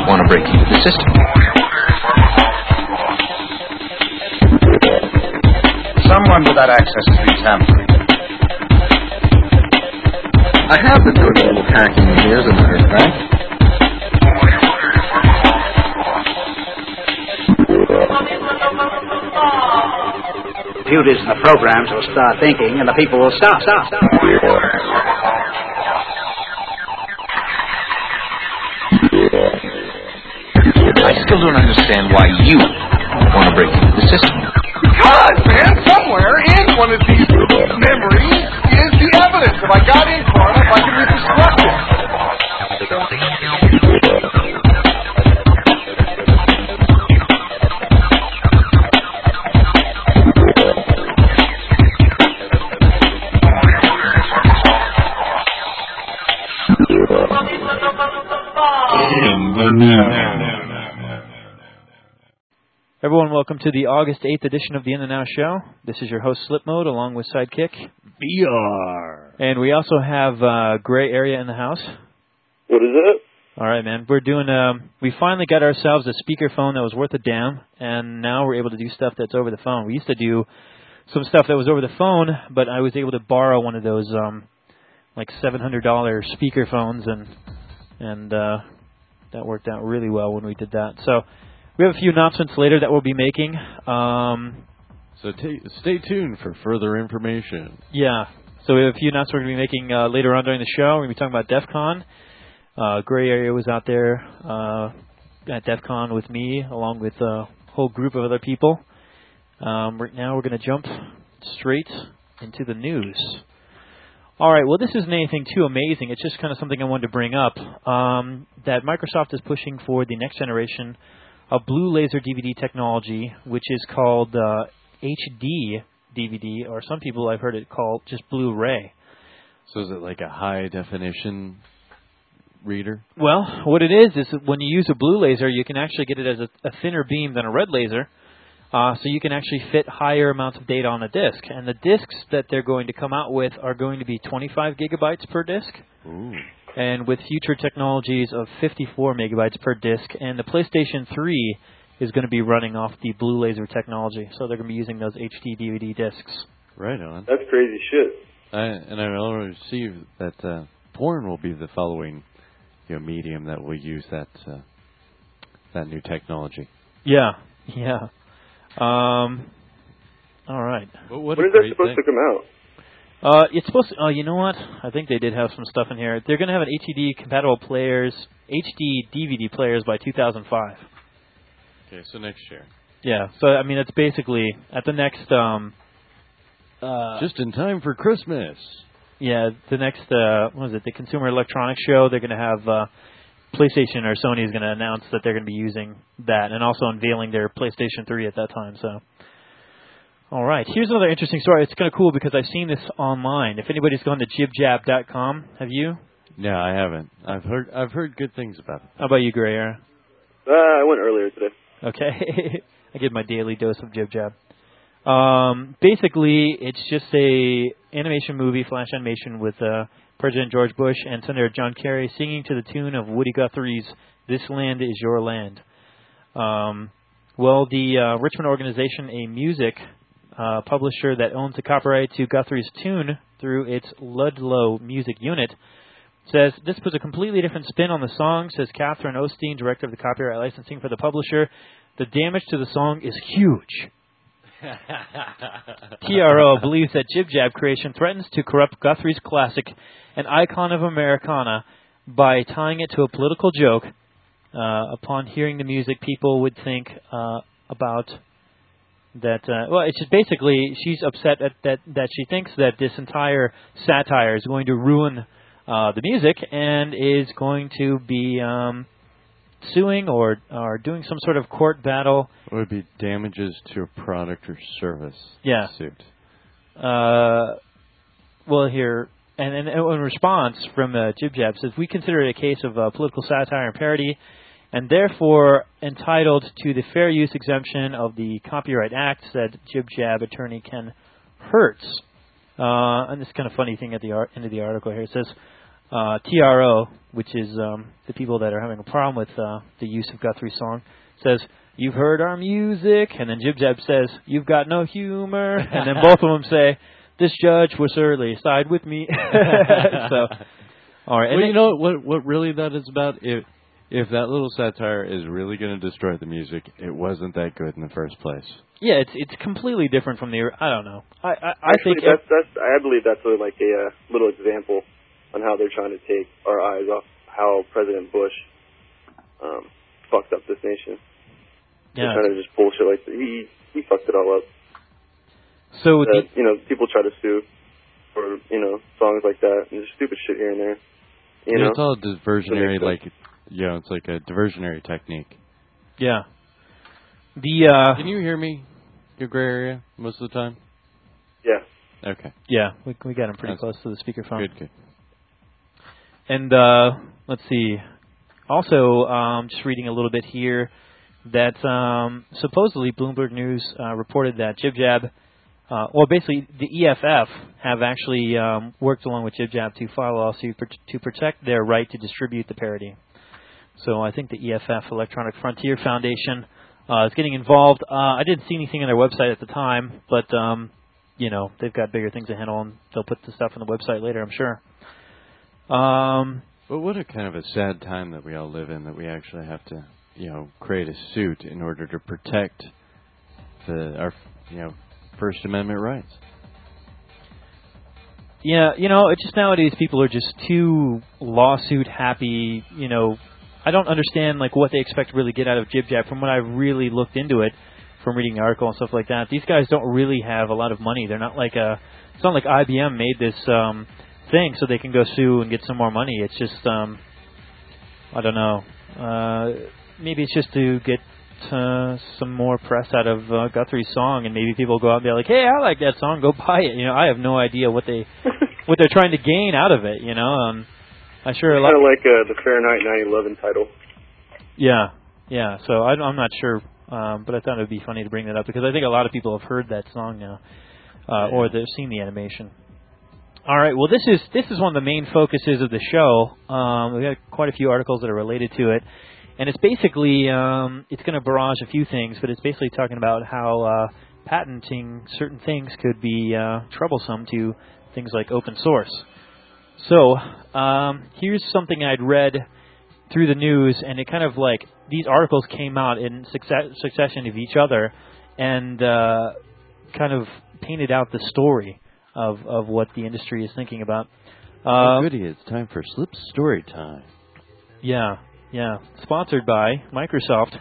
want to break into the system. Someone with that access has been tampering. I have been doing a little hacking here, as a matter of fact. Computers and the programs will start thinking, and the people will stop. I still don't understand why you want to break into the system. Because, man, somewhere in one of these memories is the evidence. If I got in far enough, I could reconstruct it. Everyone, welcome to the August 8th edition of the In the Now Show. This is your host, Slip Mode, along with Sidekick. VR. And we also have Gray Area in the house. What is it? All right, man. We're doing, we finally got ourselves a speakerphone that was worth a damn, and now we're able to do stuff that's over the phone. We used to do some stuff that was over the phone, but I was able to borrow one of those, like $700 speakerphones, and that worked out really well when we did that. So we have a few announcements later that we'll be making. So stay tuned for further information. Yeah. So we have a few announcements we're going to be making later on during the show. We're going to be talking about DEF CON. Gray Area was out there at DEF CON with me, along with a whole group of other people. Right now we're going to jump straight into the news. All right, well, this isn't anything too amazing. It's just kind of something I wanted to bring up, that Microsoft is pushing for the next generation of blue laser DVD technology, which is called HD DVD, or some people I've heard it called just Blu-ray. So is it like a high-definition reader? Well, what it is that when you use a blue laser, you can actually get it as a thinner beam than a red laser, so you can actually fit higher amounts of data on a disk. And the disks that they're going to come out with are going to be 25 gigabytes per disk. Ooh. And with future technologies of 54 megabytes per disk. And the PlayStation 3 is going to be running off the blue laser technology. So they're going to be using those HD DVD discs. Right on. That's crazy shit. And I already see that porn will be the following medium that will use that new technology. Yeah. All right. When is that supposed to come out? It's supposed to, you know what? I think they did have some stuff in here. They're going to have an HD compatible players, HD DVD players by 2005. Okay, so next year. Yeah, so I mean, it's basically at the next, just in time for Christmas. Yeah, the next, what was it, the Consumer Electronics Show, they're going to have, PlayStation or Sony is going to announce that they're going to be using that, and also unveiling their PlayStation 3 at that time, so. All right. Here's another interesting story. It's kind of cool because I've seen this online. If anybody's gone to jibjab.com, have you? No, I haven't. I've heard good things about it. How about you, Gray Area? I went earlier today. Okay. I get my daily dose of jibjab. Basically, it's just a animation movie, flash animation with President George Bush and Senator John Kerry singing to the tune of Woody Guthrie's "This Land Is Your Land." Well, the Richmond organization, a music publisher that owns the copyright to Guthrie's tune through its Ludlow Music Unit, says this puts a completely different spin on the song, says Catherine Osteen, director of the copyright licensing for the publisher. The damage to the song is huge. TRO believes that Jib Jab creation threatens to corrupt Guthrie's classic, an icon of Americana, by tying it to a political joke. Upon hearing the music, people would think about that. Well, it's just basically she's upset that she thinks that this entire satire is going to ruin the music and is going to be suing or doing some sort of court battle. It would be damages to a product or service suit. Well, here, and in response from Jib Jab says, we consider it a case of political satire and parody, and therefore entitled to the fair use exemption of the Copyright Act, said Jib Jab attorney Ken Hertz. And this kind of funny thing at the end of the article here. It says, TRO, which is the people that are having a problem with the use of Guthrie's song, says, "You've heard our music," and then Jib Jab says, "You've got no humor," and then both of them say, "This judge will surely side with me." So, all right. Well, you know what really that is about? If that little satire is really going to destroy the music, it wasn't that good in the first place. Yeah, it's completely different from the. I don't know. I Actually, think I believe that's a little example on how they're trying to take our eyes off how President Bush fucked up this nation. Yeah, kind of just bullshit like that. He fucked it all up. So people try to sue for songs like that and just stupid shit here and there. You know, it's all diversionary, it's like a diversionary technique. Yeah. Can you hear me? Your gray area most of the time? Yeah. Okay. Yeah, we got him pretty close to the speakerphone. Good. And let's see. Also, just reading a little bit here that supposedly Bloomberg News reported that Jib Jab, basically the EFF have actually worked along with Jib Jab to file a lawsuit to protect their right to distribute the parody. So I think the EFF, Electronic Frontier Foundation, is getting involved. I didn't see anything on their website at the time, but they've got bigger things to handle, and they'll put the stuff on the website later, I'm sure. But what a kind of a sad time that we all live in, that we actually have to, create a suit in order to protect our First Amendment rights. Yeah, it's just nowadays people are just too lawsuit happy. I don't understand what they expect to really get out of Jib Jab. From what I've really looked into it, from reading the article and stuff like that, these guys don't really have a lot of money. They're not it's not like IBM made this thing so they can go sue and get some more money. It's just I don't know. Maybe it's just to get some more press out of Guthrie's song, and maybe people go out and be like, "Hey, I like that song. Go buy it." I have no idea what they're trying to gain out of it. I'm sure a lot. Kind of like the Fahrenheit 9/11 title. Yeah. So I'm not sure, but I thought it would be funny to bring that up because I think a lot of people have heard that song now, or they've seen the animation. All right. Well, this is one of the main focuses of the show. We got quite a few articles that are related to it, and it's basically it's going to barrage a few things, but it's basically talking about how patenting certain things could be troublesome to things like open source. So here's something I'd read through the news, and it kind of these articles came out in succession of each other, and kind of painted out the story of what the industry is thinking about. Goody, it's time for Slip Story Time. Yeah. Sponsored by Microsoft.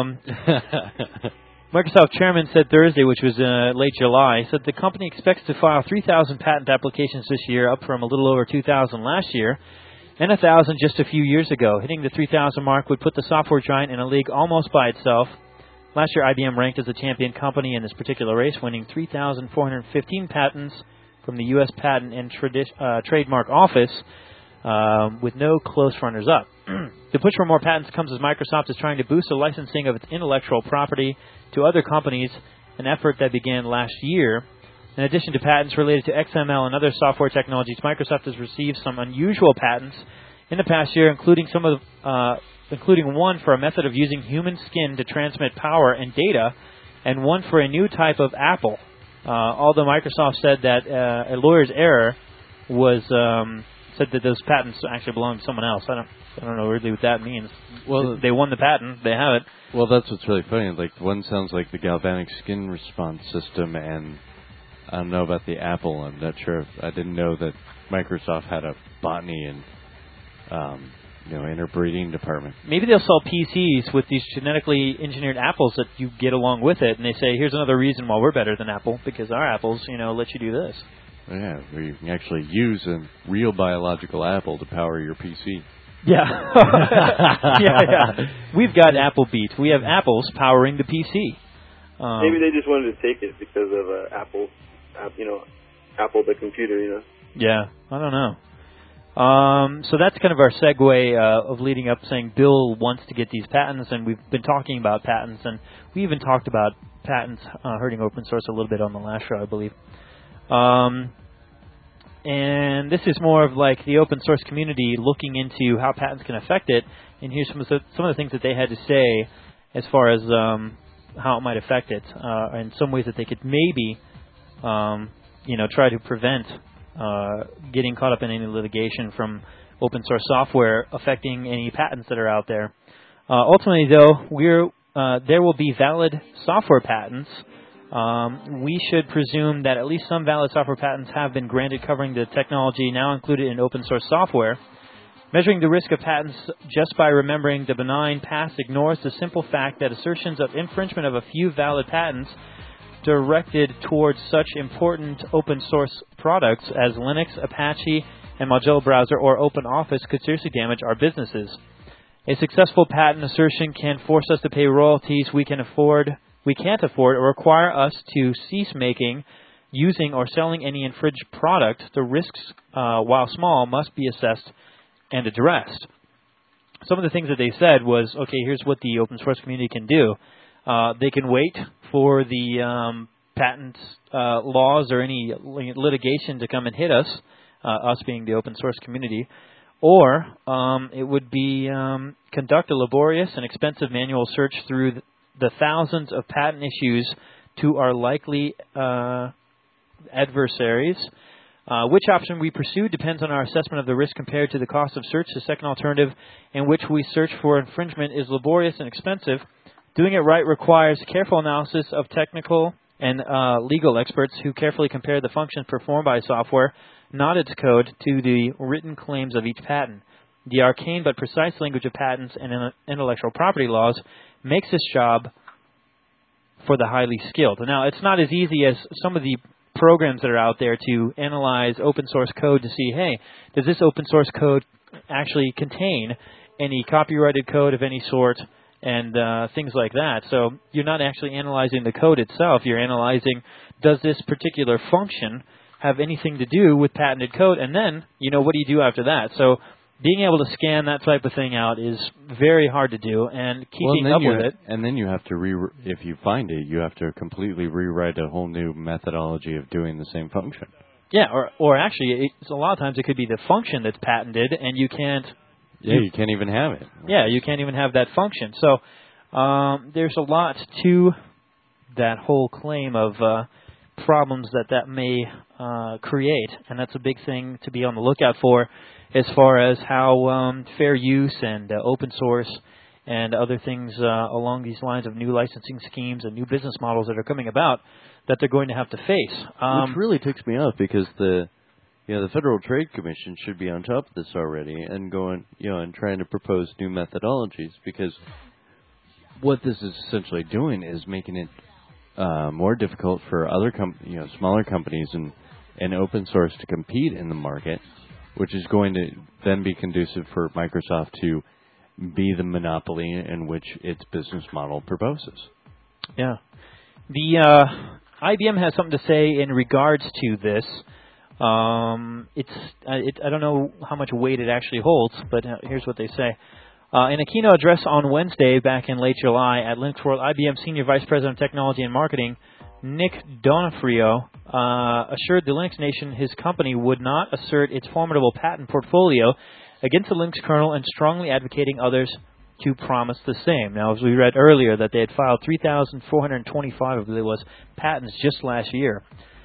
Microsoft chairman said Thursday, which was late July, said the company expects to file 3,000 patent applications this year, up from a little over 2,000 last year, and 1,000 just a few years ago. Hitting the 3,000 mark would put the software giant in a league almost by itself. Last year, IBM ranked as a champion company in this particular race, winning 3,415 patents from the U.S. Patent and Trademark Office, with no close runners-up. The push for more patents comes as Microsoft is trying to boost the licensing of its intellectual property to other companies, an effort that began last year. In addition to patents related to XML and other software technologies, Microsoft has received some unusual patents in the past year, including one for a method of using human skin to transmit power and data, and one for a new type of apple. Although Microsoft said that a lawyer's error was said that those patents actually belong to someone else. I don't know really what that means. Well, they won the patent. They have it. Well, that's what's really funny. One sounds like the galvanic skin response system, and I don't know about the Apple. I'm not sure. I didn't know that Microsoft had a botany and interbreeding department. Maybe they'll sell PCs with these genetically engineered apples that you get along with it, and they say, here's another reason why we're better than Apple, because our apples, let you do this. Yeah, where you can actually use a real biological apple to power your PC. Yeah. Yeah. We've got Apple Beat. We have apples powering the PC. Maybe they just wanted to take it because of Apple the computer, Yeah, I don't know. So that's kind of our segue of leading up, saying Bill wants to get these patents, and we've been talking about patents, and we even talked about patents hurting open source a little bit on the last show, I believe. and this is more of like the open source community looking into how patents can affect it. And here's some of the things that they had to say as far as how it might affect it, and some ways that they could maybe, try to prevent getting caught up in any litigation from open source software affecting any patents that are out there. Ultimately, though, there will be valid software patents. We should presume that at least some valid software patents have been granted covering the technology now included in open source software. Measuring the risk of patents just by remembering the benign past ignores the simple fact that assertions of infringement of a few valid patents directed towards such important open source products as Linux, Apache, and Mozilla Browser or OpenOffice could seriously damage our businesses. A successful patent assertion can force us to pay royalties we can't afford, or require us to cease making, using, or selling any infringed product. The risks, while small, must be assessed and addressed. Some of the things that they said was, okay, here's what the open source community can do. They can wait for the patent laws or any litigation to come and hit us, us being the open source community, or it would be conduct a laborious and expensive manual search through the thousands of patent issues to our likely adversaries. Which option we pursue depends on our assessment of the risk compared to the cost of search. The second alternative, in which we search for infringement, is laborious and expensive. Doing it right requires careful analysis of technical and legal experts who carefully compare the functions performed by software, not its code, to the written claims of each patent. The arcane but precise language of patents and intellectual property laws makes this job for the highly skilled. Now, it's not as easy as some of the programs that are out there to analyze open source code to see, hey, does this open source code actually contain any copyrighted code of any sort and things like that. So you're not actually analyzing the code itself. You're analyzing, does this particular function have anything to do with patented code? And then, what do you do after that? So being able to scan that type of thing out is very hard to do, and keeping up with it. And then you have to, if you find it, you have to completely rewrite a whole new methodology of doing the same function. Yeah, or actually, a lot of times it could be the function that's patented, and you can't. Yeah, you can't even have it. Yeah, you can't even have that function. So there's a lot to that whole claim of problems that may create, and that's a big thing to be on the lookout for, as far as how fair use and open source and other things along these lines of new licensing schemes and new business models that are coming about that they're going to have to face. Which really ticks me off, because the Federal Trade Commission should be on top of this already and going, and trying to propose new methodologies, because what this is essentially doing is making it more difficult for other smaller companies and open source to compete in the market, which is going to then be conducive for Microsoft to be the monopoly in which its business model proposes. Yeah. The IBM has something to say in regards to this. I don't know how much weight it actually holds, but here's what they say. In a keynote address on Wednesday back in late July at Linux World, IBM Senior Vice President of Technology and Marketing, Nick Donofrio, assured the Linux Nation his company would not assert its formidable patent portfolio against the Linux kernel, and strongly advocating others to promise the same. Now, as we read earlier, that they had filed 3,425 of those patents just last year.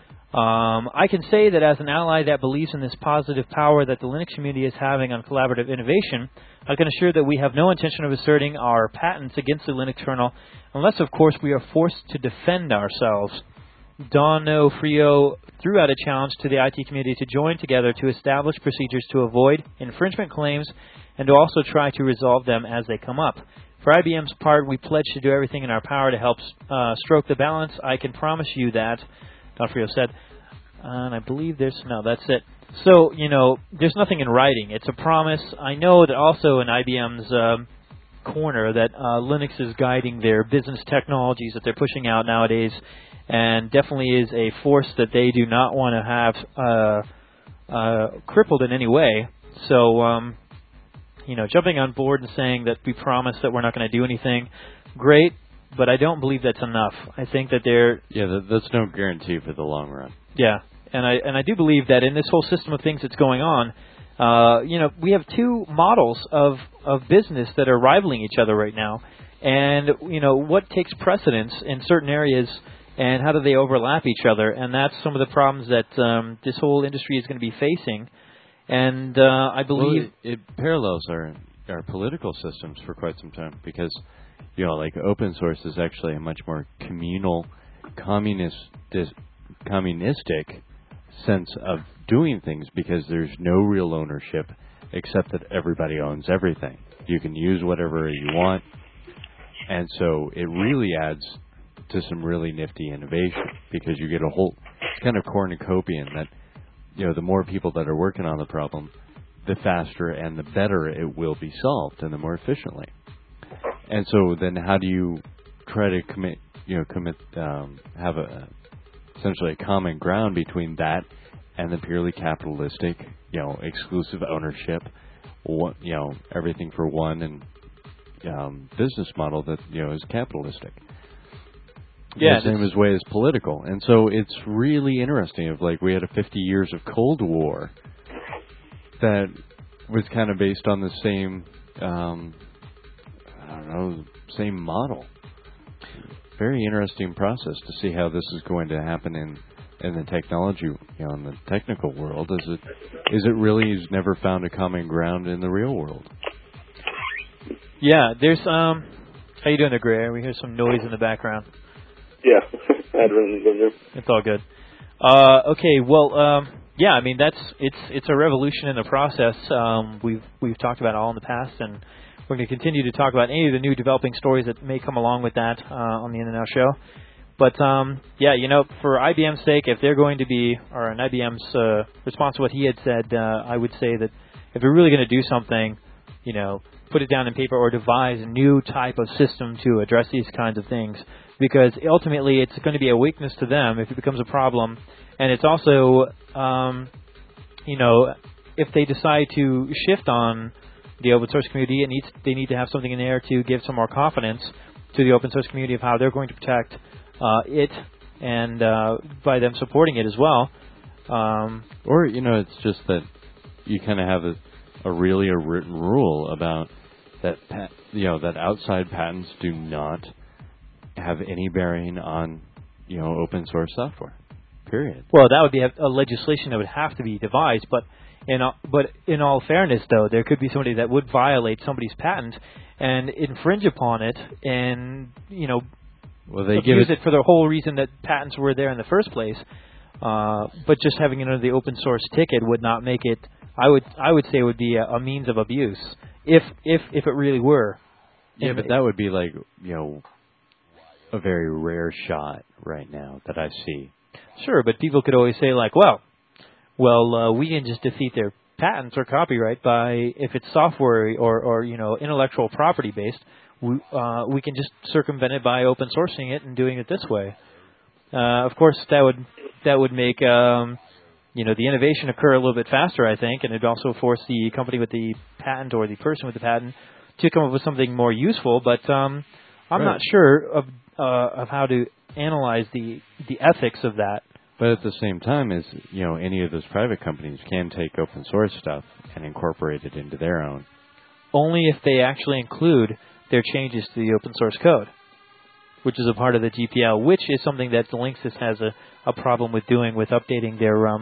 I can say that as an ally that believes in this positive power that the Linux community is having on collaborative innovation, I can assure that we have no intention of asserting our patents against the Linux kernel, unless, of course, we are forced to defend ourselves. Donofrio threw out a challenge to the IT community to join together to establish procedures to avoid infringement claims and to also try to resolve them as they come up. For IBM's part, we pledge to do everything in our power to help stroke the balance. I can promise you that, Donofrio said. And I believe that's it. So, there's nothing in writing. It's a promise. I know that also in IBM's corner that Linux is guiding their business technologies that they're pushing out nowadays, and definitely is a force that they do not want to have crippled in any way. So, jumping on board and saying that we promise that we're not going to do anything, great, but I don't believe that's enough. I think that they're... Yeah, that's no guarantee for the long run. Yeah, and I do believe that in this whole system of things that's going on, we have two models of business that are rivaling each other right now, and what takes precedence in certain areas, and how do they overlap each other, and that's some of the problems that this whole industry is going to be facing, and I believe it parallels our political systems for quite some time, because like open source is actually a much more communal, communistic sense of doing things, because there's no real ownership except that everybody owns everything. You can use whatever you want, and so it really adds to some really nifty innovation, because you get a whole kind of cornucopian that the more people that are working on the problem, the faster and the better it will be solved, and the more efficiently. And so then how do you try to have essentially a common ground between that and the purely capitalistic, exclusive ownership, everything for one, and business model that, is capitalistic. Yeah, the same as way as political. And so it's really interesting we had a 50 years of Cold War that was kind of based on the same, same model. Very interesting process to see how this is going to happen in the technology, in the technical world. Is it really has never found a common ground in the real world? Yeah, there's how you doing there, Gray? We hear some noise in the background. Yeah, I had run there. It's all good. Okay, well, yeah, I mean it's a revolution in the process. We've talked about it all in the past, and we're going to continue to talk about any of the new developing stories that may come along with that on the In and Out show. But for IBM's sake, if they're going to be, or in IBM's response to what he had said, I would say that if they're really going to do something, put it down in paper or devise a new type of system to address these kinds of things, because ultimately it's going to be a weakness to them if it becomes a problem. And it's also, if they decide to shift on the open source community, they need to have something in there to give some more confidence to the open source community of how they're going to protect it, and by them supporting it as well. Or, it's just that you kind of have a written rule about that, that outside patents do not have any bearing on, open source software. Period. Well, that would be a legislation that would have to be devised, but in all fairness, though, there could be somebody that would violate somebody's patent and infringe upon it, and abuse it for the whole reason that patents were there in the first place. But just having it under the open source ticket would not make it. I would say it would be a means of abuse if it really were. Yeah, but that would be a very rare shot right now that I see. Sure, but people could always say we can just defeat their patents or copyright by, if it's software or intellectual property based, we can just circumvent it by open sourcing it and doing it this way. Of course, that would make the innovation occur a little bit faster, I think, and it'd also force the company with the patent or the person with the patent to come up with something more useful. But I'm not sure of how to analyze the ethics of that. But at the same time, any of those private companies can take open source stuff and incorporate it into their own. Only if they actually include their changes to the open source code, which is a part of the GPL, which is something that Linksys has a problem with doing, with updating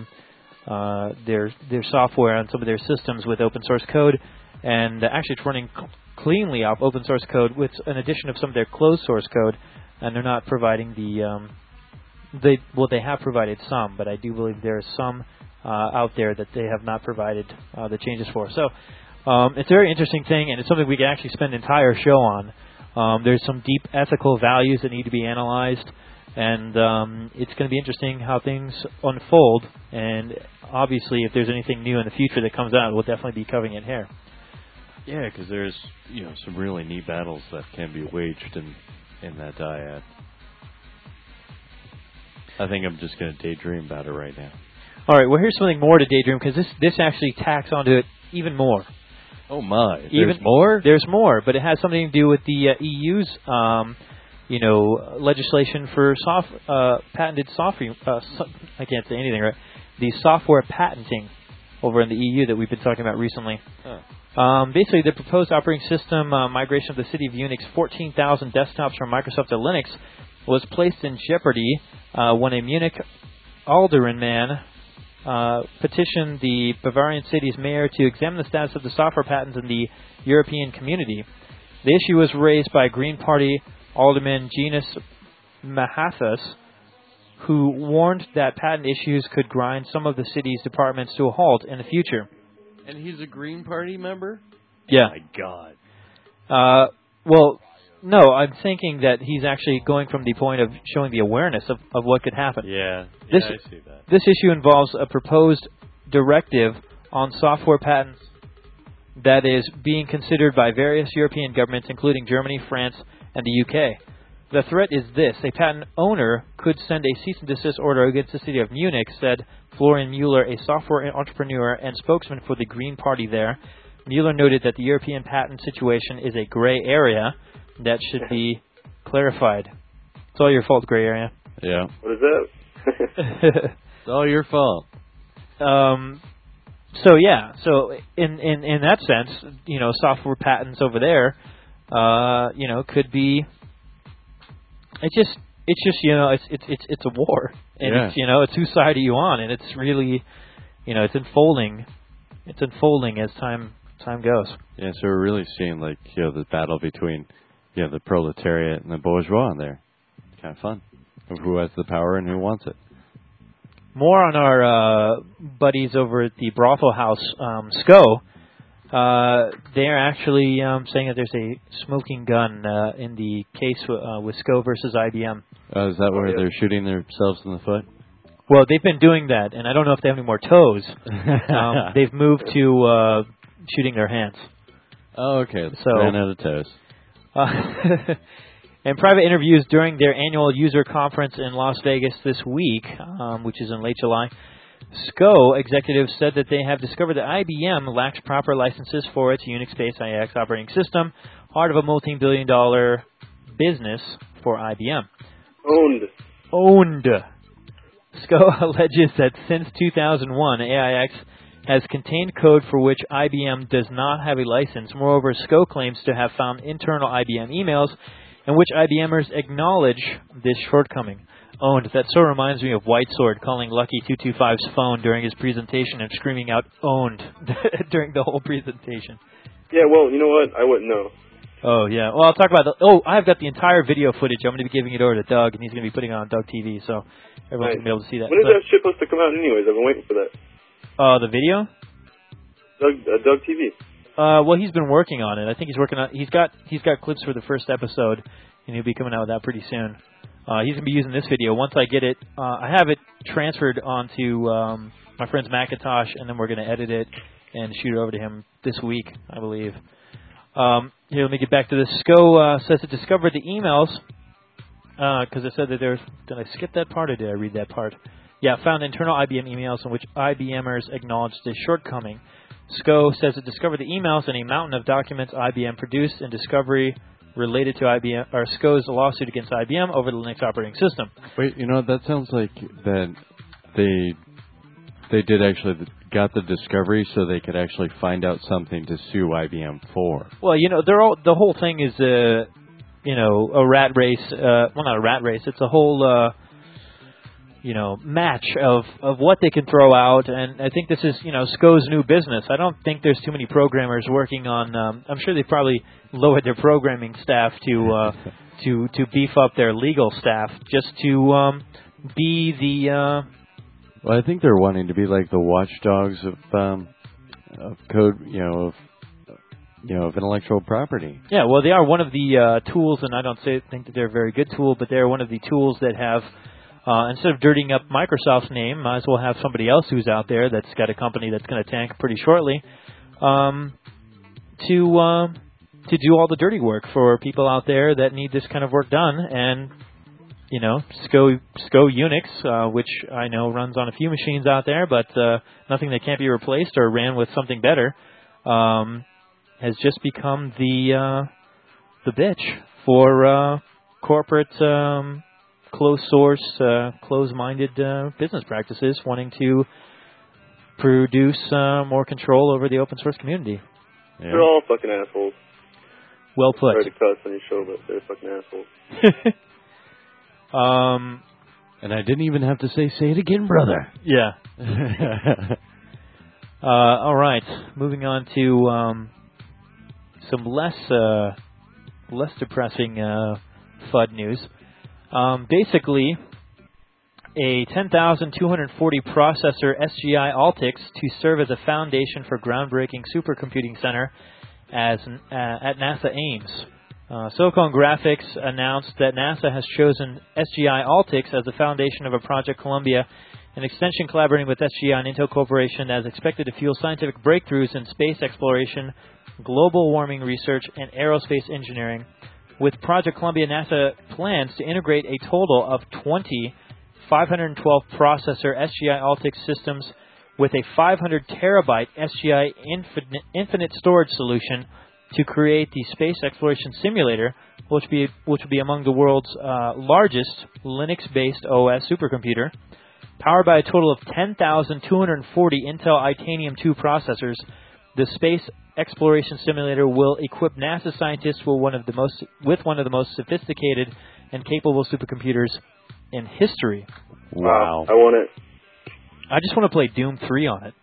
their software on some of their systems with open source code, and actually it's running cleanly off open source code with an addition of some of their closed source code, and they're not providing they have provided some, but I do believe there are some out there that they have not provided the changes for. So it's a very interesting thing, and it's something we can actually spend an entire show on. There's some deep ethical values that need to be analyzed, and it's going to be interesting how things unfold. And obviously, if there's anything new in the future that comes out, we'll definitely be covering it here. Yeah, because there's some really neat battles that can be waged in that dyad. I think I'm just going to daydream about it right now. All right, well, here's something more to daydream, because this actually tacks onto it even more. Oh, my. There's more? There's more, but it has something to do with the EU's legislation for patented software. I can't say anything right. The software patenting over in the EU that we've been talking about recently. Basically, the proposed operating system migration of the city of Unich's 14,000 desktops from Microsoft to Linux was placed in jeopardy when a Munich alderman petitioned the Bavarian city's mayor to examine the status of the software patents in the European community. The issue was raised by Green Party Alderman Genus Mahathas, who warned that patent issues could grind some of the city's departments to a halt in the future. And he's a Green Party member? Yeah. Oh, my God. Well, no, I'm thinking that he's actually going from the point of showing the awareness of what could happen. Yeah, I see that. This issue involves a proposed directive on software patents that is being considered by various European governments, including Germany, France, and the UK. The threat is this: a patent owner could send a cease and desist order against the city of Munich, said Florian Mueller, a software entrepreneur and spokesman for the Green Party there. Mueller noted that the European patent situation is a gray area that should be clarified. It's all your fault, gray area. Yeah. What is that? It's all your fault. So in that sense, software patents over there, could be. It's just it's a war, and it's whose side are you on, and it's really, it's unfolding as time goes. Yeah, so we're really seeing the battle between the proletariat and the bourgeois in there. It's kind of fun. Of who has the power and who wants it. More on our buddies over at the brothel house, SCO. They're actually saying that there's a smoking gun in the case with SCO versus IBM. Is that where they're shooting themselves in the foot? Well, they've been doing that, and I don't know if they have any more toes. They've moved to shooting their hands. Oh, okay. So ran out of toes. In private interviews during their annual user conference in Las Vegas this week, which is in late July, SCO executives said that they have discovered that IBM lacks proper licenses for its Unix-based IX operating system, part of a multi-billion-dollar business for IBM. Owned. SCO alleges that since 2001, AIX has contained code for which IBM does not have a license. Moreover, SCO claims to have found internal IBM emails in which IBMers acknowledge this shortcoming. Owned. That so reminds me of White Sword calling Lucky 225's phone during his presentation and screaming out "owned" during the whole presentation. Yeah, well, you know what? I wouldn't know. Oh, yeah. Well, I'll talk about I've got the entire video footage. I'm going to be giving it over to Doug, and he's going to be putting it on Doug TV, so everyone's going to be able to see that. When is that shit supposed to come out anyways? I've been waiting for that. The video? Doug TV. Well, he's been working on it. I think he's working on. He's got clips for the first episode, and he'll be coming out with that pretty soon. He's going to be using this video. Once I get it, I have it transferred onto my friend's Macintosh, and then we're going to edit it and shoot it over to him this week, I believe. Here, let me get back to this. SCO says it discovered the emails, because it said that there's... Did I skip that part, or did I read that part? Yeah, found internal IBM emails in which IBMers acknowledged this shortcoming. SCO says it discovered the emails in a mountain of documents IBM produced in discovery related to IBM or SCO's lawsuit against IBM over the Linux operating system. Wait, that sounds like that they did actually got the discovery so they could actually find out something to sue IBM for. Well, the whole thing is a rat race. Well, not a rat race. It's a whole match of what they can throw out, and I think this is SCO's new business. I don't think there's too many programmers working on. I'm sure they probably lowered their programming staff to beef up their legal staff just to be the. Well, I think they're wanting to be like the watchdogs of code, of intellectual property. Yeah, well, they are one of the tools, and I don't think that they're a very good tool, but they're one of the tools that have. Instead of dirtying up Microsoft's name, might as well have somebody else who's out there that's got a company that's going to tank pretty shortly to do all the dirty work for people out there that need this kind of work done. And SCO Unix, which I know runs on a few machines out there, but nothing that can't be replaced or ran with something better, has just become the bitch for corporate, closed source, closed-minded business practices wanting to produce more control over the open source community. Yeah. They're all fucking assholes. Well put. Sorry to cuss on your show, but they're fucking assholes. And I didn't even have to say it again, brother. Yeah. All right. Moving on to some less depressing FUD news. Basically, a 10,240 processor SGI Altix to serve as a foundation for groundbreaking supercomputing center at NASA Ames. Silicon Graphics announced that NASA has chosen SGI Altix as the foundation of a Project Columbia, an extension collaborating with SGI and Intel Corporation that is expected to fuel scientific breakthroughs in space exploration, global warming research, and aerospace engineering. With Project Columbia, NASA plans to integrate a total of 20 512 processor SGI Altix systems with a 500 terabyte SGI infinite storage solution to create the Space Exploration Simulator, which will be among the world's largest Linux-based OS supercomputer. Powered by a total of 10,240 Intel Itanium 2 processors, the Space Exploration Simulator will equip NASA scientists with one of the most sophisticated and capable supercomputers in history. Wow. I want it. I just want to play Doom 3 on it.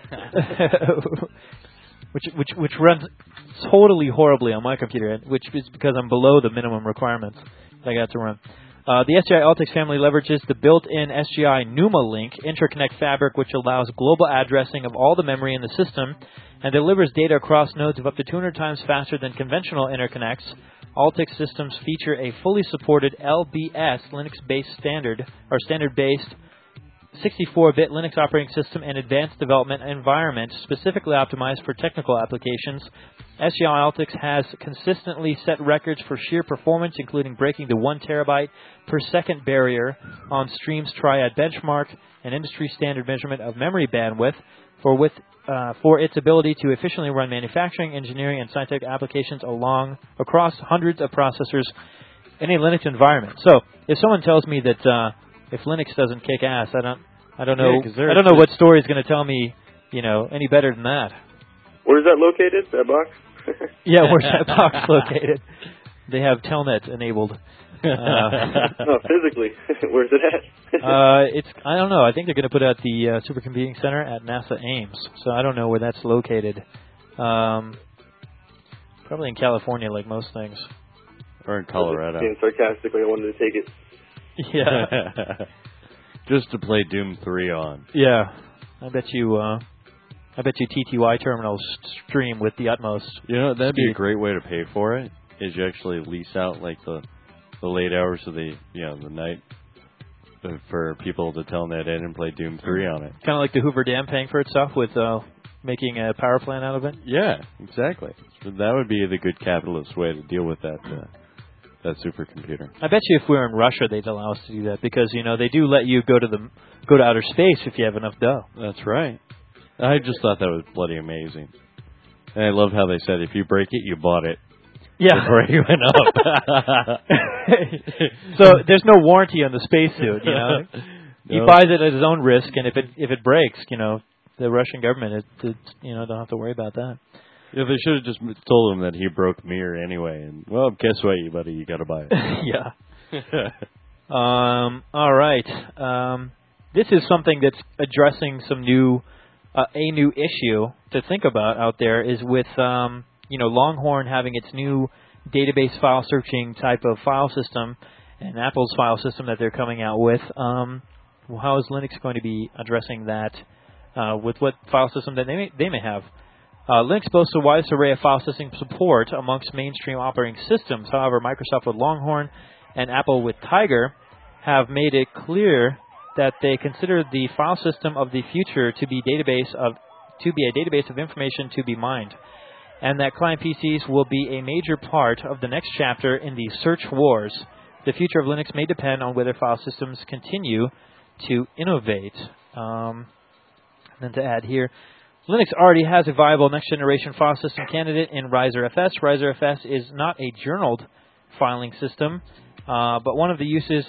which runs totally horribly on my computer, which is because I'm below the minimum requirements that I got to run. The SGI Altix family leverages the built-in SGI NumaLink interconnect fabric, which allows global addressing of all the memory in the system and delivers data across nodes of up to 200 times faster than conventional interconnects. Altix systems feature a fully supported LBS Linux-based standard-based 64-bit Linux operating system and advanced development environment specifically optimized for technical applications. SGI Altix has consistently set records for sheer performance, including breaking the 1 terabyte per second barrier on Stream's Triad benchmark, an industry-standard measurement of memory bandwidth, for its ability to efficiently run manufacturing, engineering, and scientific applications across hundreds of processors in a Linux environment. So, if someone tells me that if Linux doesn't kick ass, I don't know. I don't know what story is going to tell me, any better than that. Where's that located? That box? Yeah, where's that box located? They have Telnet enabled. No, physically. Where's it at? I don't know. I think they're going to put it at the Supercomputing Center at NASA Ames. So I don't know where that's located. Probably in California, like most things. Or in Colorado. Being sarcastically, I wanted to take it. Yeah. Just to play Doom 3 on. Yeah. I bet you TTY terminals stream with the utmost. That'd be a great way to pay for it. Is you actually lease out like the late hours of the night for people to telnet in and play Doom 3 on it. Kind of like the Hoover Dam paying for itself with making a power plant out of it. Yeah, exactly. So that would be the good capitalist way to deal with that supercomputer. I bet you if we were in Russia, they'd allow us to do that because they do let you go to outer space if you have enough dough. That's right. I just thought that was bloody amazing. And I love how they said if you break it, you bought it. Yeah. Before you went up. So there's no warranty on the spacesuit, No. He buys it at his own risk, and if it breaks, the Russian government don't have to worry about that. Yeah, they should have just told him that he broke mirror anyway, and well, guess what, buddy, you got to buy it. Yeah. All right. This is something that's addressing a new issue to think about out there is with Longhorn having its new database file searching type of file system and Apple's file system that they're coming out with. How is Linux going to be addressing that with what file system that they may have? Linux boasts a wide array of file system support amongst mainstream operating systems. However, Microsoft with Longhorn and Apple with Tiger have made it clear that they consider the file system of the future to be a database of information to be mined, and that client PCs will be a major part of the next chapter in the search wars. The future of Linux may depend on whether file systems continue to innovate. Then to add here, Linux already has a viable next-generation file system candidate in RiserFS. RiserFS is not a journaled filing system. But one of the uses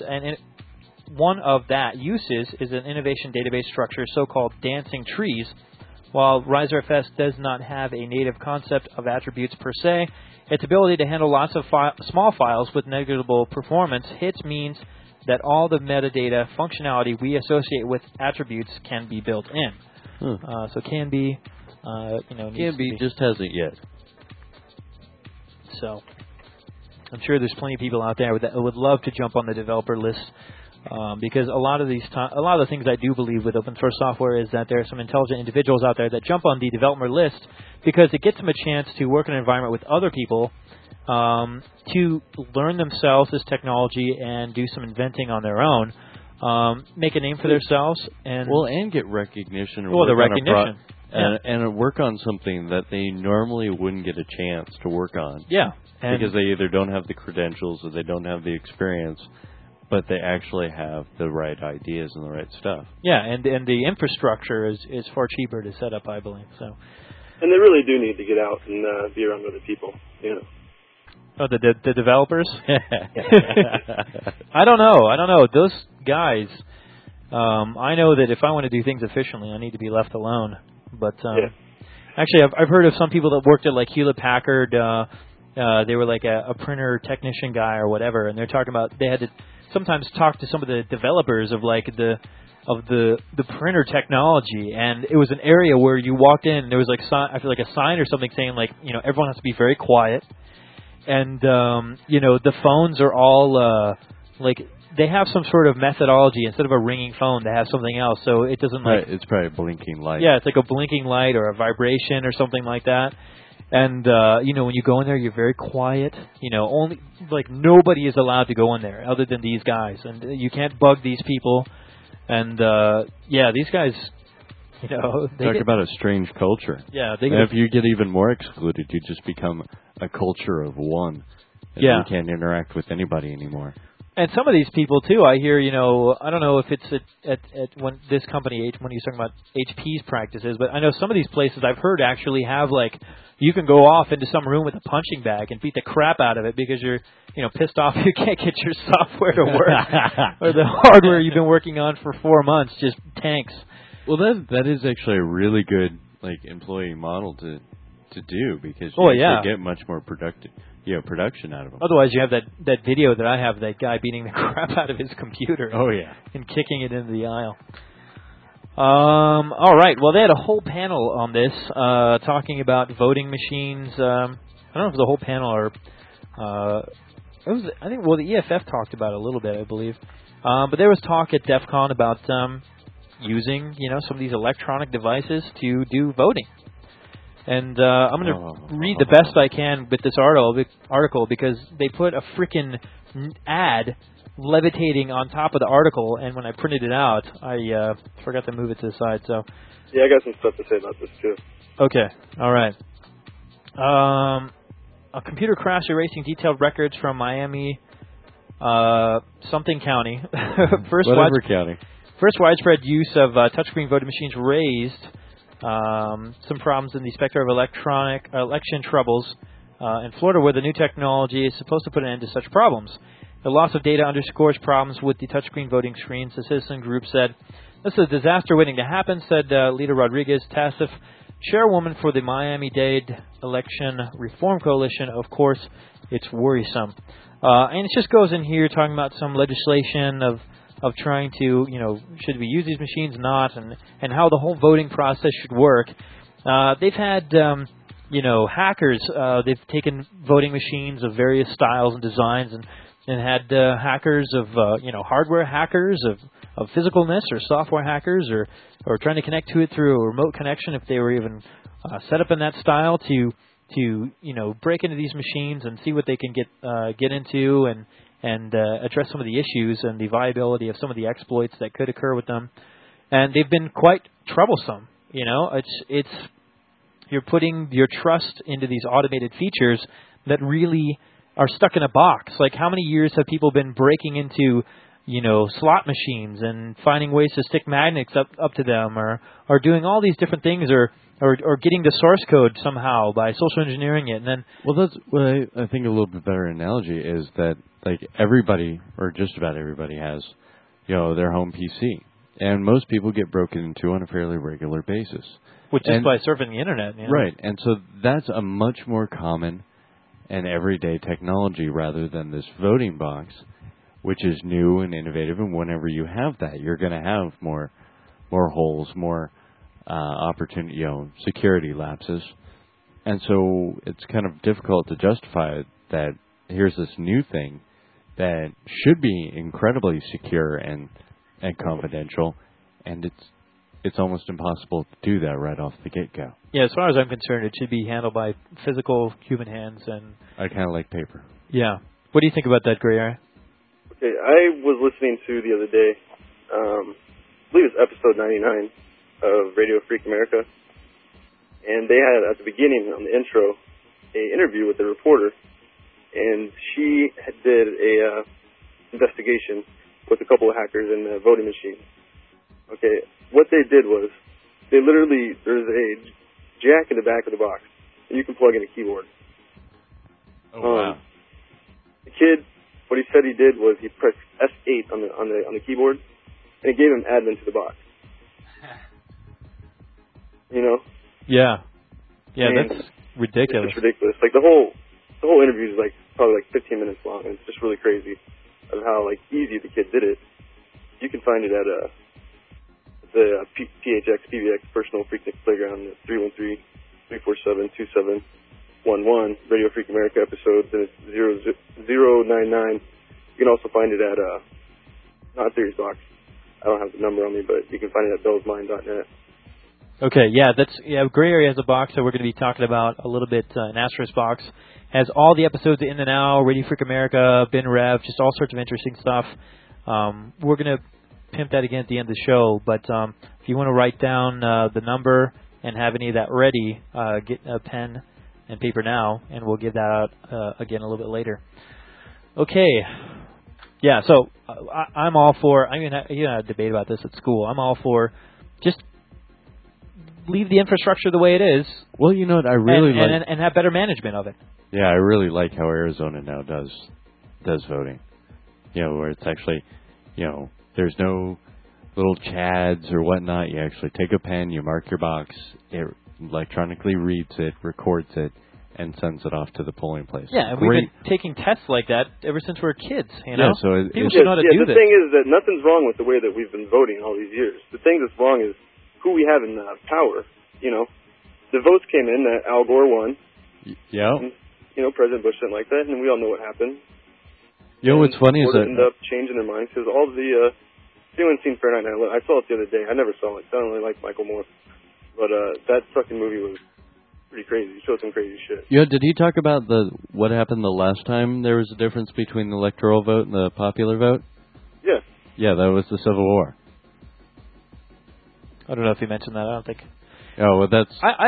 is an innovation database structure, so-called dancing trees. While RiserFS does not have a native concept of attributes per se, its ability to handle lots of small files with negligible performance hits means that all the metadata functionality we associate with attributes can be built in. So can be, can be, just hasn't yet. So I'm sure there's plenty of people out there that would love to jump on the developer list. Because a lot of the things I do believe with open source software is that there are some intelligent individuals out there that jump on the developer list because it gets them a chance to work in an environment with other people, to learn themselves this technology and do some inventing on their own, make a name for themselves, and get recognition. And work on something that they normally wouldn't get a chance to work on. Yeah, because they either don't have the credentials or they don't have the experience. But they actually have the right ideas and the right stuff. Yeah, and the infrastructure is far cheaper to set up, I believe. So. And they really do need to get out and be around other people, Oh, the developers? I don't know. Those guys, I know that if I want to do things efficiently, I need to be left alone. But actually, I've heard of some people that worked at like Hewlett-Packard. They were like a printer technician guy or whatever, and they're talking about they had to sometimes talk to some of the developers of like the printer technology, and it was an area where you walked in and there was like I feel like a sign or something saying like everyone has to be very quiet, and the phones are all like they have some sort of methodology. Instead of a ringing phone, they have something else, so it doesn't like it's probably a blinking light. Yeah, it's like a blinking light or a vibration or something like that. And, when you go in there, you're very quiet. Only, like, nobody is allowed to go in there other than these guys. And you can't bug these people. And, these guys, Talk about a strange culture. Yeah. And if you get even more excluded, you just become a culture of one. And you can't interact with anybody anymore. And some of these people, too, I hear, I don't know if it's at when this company, when you're talking about HP's practices, but I know some of these places I've heard actually have, like, you can go off into some room with a punching bag and beat the crap out of it because you're, pissed off you can't get your software to work or the hardware you've been working on for 4 months just tanks. Well, that is actually a really good, like, employee model to do because you get much more production out of them. Otherwise, you have that video that I have, that guy beating the crap out of his computer. Oh, yeah. And kicking it into the aisle. All right. Well, they had a whole panel on this, talking about voting machines. I don't know if it was a whole panel or the EFF talked about it a little bit, I believe. But there was talk at DEF CON about using, some of these electronic devices to do voting. And I'm going to read the best I can with this article because they put a frickin' ad levitating on top of the article, and when I printed it out, I forgot to move it to the side. So yeah, I got some stuff to say about this too. Okay, all right. A computer crash erasing detailed records from Miami, something county. County. First widespread use of touchscreen voting machines raised some problems in the specter of electronic election troubles in Florida, where the new technology is supposed to put an end to such problems. The loss of data underscores problems with the touchscreen voting screens, the citizen group said. This is a disaster waiting to happen, said Lita Rodriguez Tassif, chairwoman for the Miami-Dade Election Reform Coalition. Of course, it's worrisome. And it just goes in here talking about some legislation of trying to, should we use these machines, not, and how the whole voting process should work. They've had, hackers. They've taken voting machines of various styles and designs and had hackers of, hardware hackers of physicalness or software hackers or trying to connect to it through a remote connection if they were even set up in that style to break into these machines and see what they can get into and address some of the issues and the viability of some of the exploits that could occur with them. And they've been quite troublesome. It's you're putting your trust into these automated features that really are stuck in a box. Like, how many years have people been breaking into, slot machines and finding ways to stick magnets up to them or doing all these different things or or getting the source code somehow by social engineering it, and then. Well, that's what I think a little bit better analogy is that like everybody or just about everybody has, their home PC, and most people get broken into on a fairly regular basis. Which is by surfing the internet. Right, and so that's a much more common and everyday technology rather than this voting box, which is new and innovative. And whenever you have that, you're going to have more holes, more opportunity, security lapses. And so it's kind of difficult to justify that here's this new thing that should be incredibly secure and confidential, and it's almost impossible to do that right off the get-go. Yeah, as far as I'm concerned, it should be handled by physical human hands. And I kind of like paper. Yeah. What do you think about that, Gray Area? Okay, I was listening to the other day, I believe it's episode 99 of Radio Freak America, and they had, at the beginning, on the intro, an interview with the reporter, and she did a investigation with a couple of hackers in the voting machine. Okay, what they did was, there's a jack in the back of the box, and you can plug in a keyboard. Oh, wow. The kid, what he said he did was he pressed F8 on the keyboard, and it gave him admin to the box. Yeah. Yeah, that's ridiculous. It's ridiculous. Like the whole interview is probably 15 minutes long, and it's just really crazy of how easy the kid did it. You can find it at the PBX Personal Freaknik Playground at 313-347-2711 Radio Freak America episodes, and it's 099. You can also find it at not Theories Box. I don't have the number on me, but you can find it at bellsmind.net. Okay, Gray Area has a box that we're going to be talking about a little bit. An Asterisk box has all the episodes in the now, Radio Freak America, Ben Rev, just all sorts of interesting stuff. We're going to pimp that again at the end of the show, but if you want to write down the number and have any of that ready, get a pen and paper now, and we'll give that out again a little bit later. Okay. Yeah, so I'm all for, you had a debate about this at school. I'm all for just leave the infrastructure the way it is. Well, you know what, I really like... And have better management of it. Yeah, I really like how Arizona now does voting. Where it's actually, there's no little chads or whatnot. You actually take a pen, you mark your box, it electronically reads it, records it, and sends it off to the polling place. Yeah, and we've been taking tests like that ever since we were kids, Yeah, so people should know how to do this. The thing is that nothing's wrong with the way that we've been voting all these years. The thing that's wrong is who we have in power. The votes came in that Al Gore won. Yeah. And, President Bush didn't like that, and we all know what happened. What's funny is that... ended up changing their minds, because all the... anyone seen Fahrenheit 9/11? I saw it the other day. I never saw it. I don't really like Michael Moore. But that fucking movie was pretty crazy. He showed some crazy shit. Yeah, did he talk about what happened the last time there was a difference between the electoral vote and the popular vote? Yeah. Yeah, that was the Civil War. I don't know if he mentioned that. I don't think. Oh, well,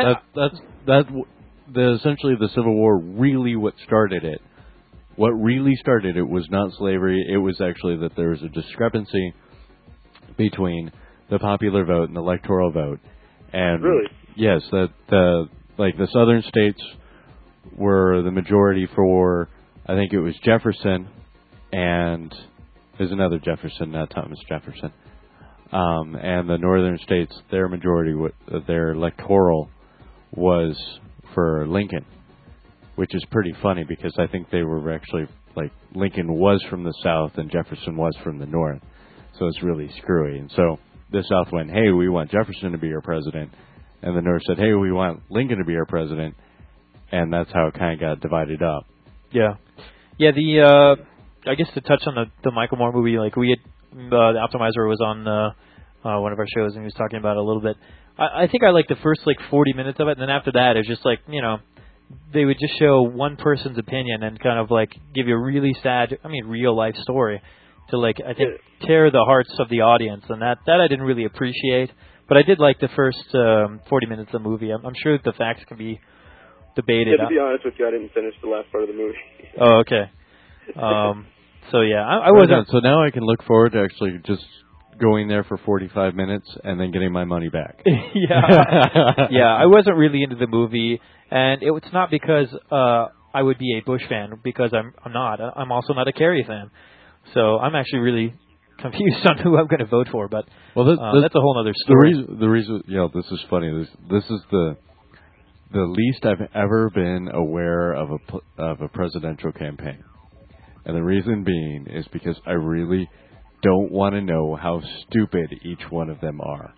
essentially the Civil War really what started it. What really started it was not slavery. It was actually that there was a discrepancy between the popular vote and the electoral vote. And really? Yes, that the southern states were the majority for, I think it was Jefferson, and there's another Jefferson, not Thomas Jefferson. And the northern states, their majority, their electoral was for Lincoln, which is pretty funny because I think they were actually, Lincoln was from the south and Jefferson was from the north. So it's really screwy. And so the south went, hey, we want Jefferson to be our president. And the north said, hey, we want Lincoln to be our president. And that's how it kind of got divided up. Yeah. Yeah, I guess to touch on the Michael Moore movie, we had... the Optimizer was on one of our shows, and he was talking about it a little bit. I think I liked the first 40 minutes of it, and then after that, it was just they would just show one person's opinion and kind of give you a really sad, real life story to I think tear the hearts of the audience, and that I didn't really appreciate. But I did like the first 40 minutes of the movie. I'm sure that the facts can be debated. Yeah, to be honest with you, I didn't finish the last part of the movie. Oh, okay. So yeah, I wasn't. So now I can look forward to actually just going there for 45 minutes and then getting my money back. Yeah, I wasn't really into the movie, and it's not because I would be a Bush fan, because I'm not. I'm also not a Kerry fan, so I'm actually really confused on who I'm going to vote for. But that's a whole other story. The reason, this is funny. This is the least I've ever been aware of a presidential campaign, and the reason being is because I really don't want to know how stupid each one of them are.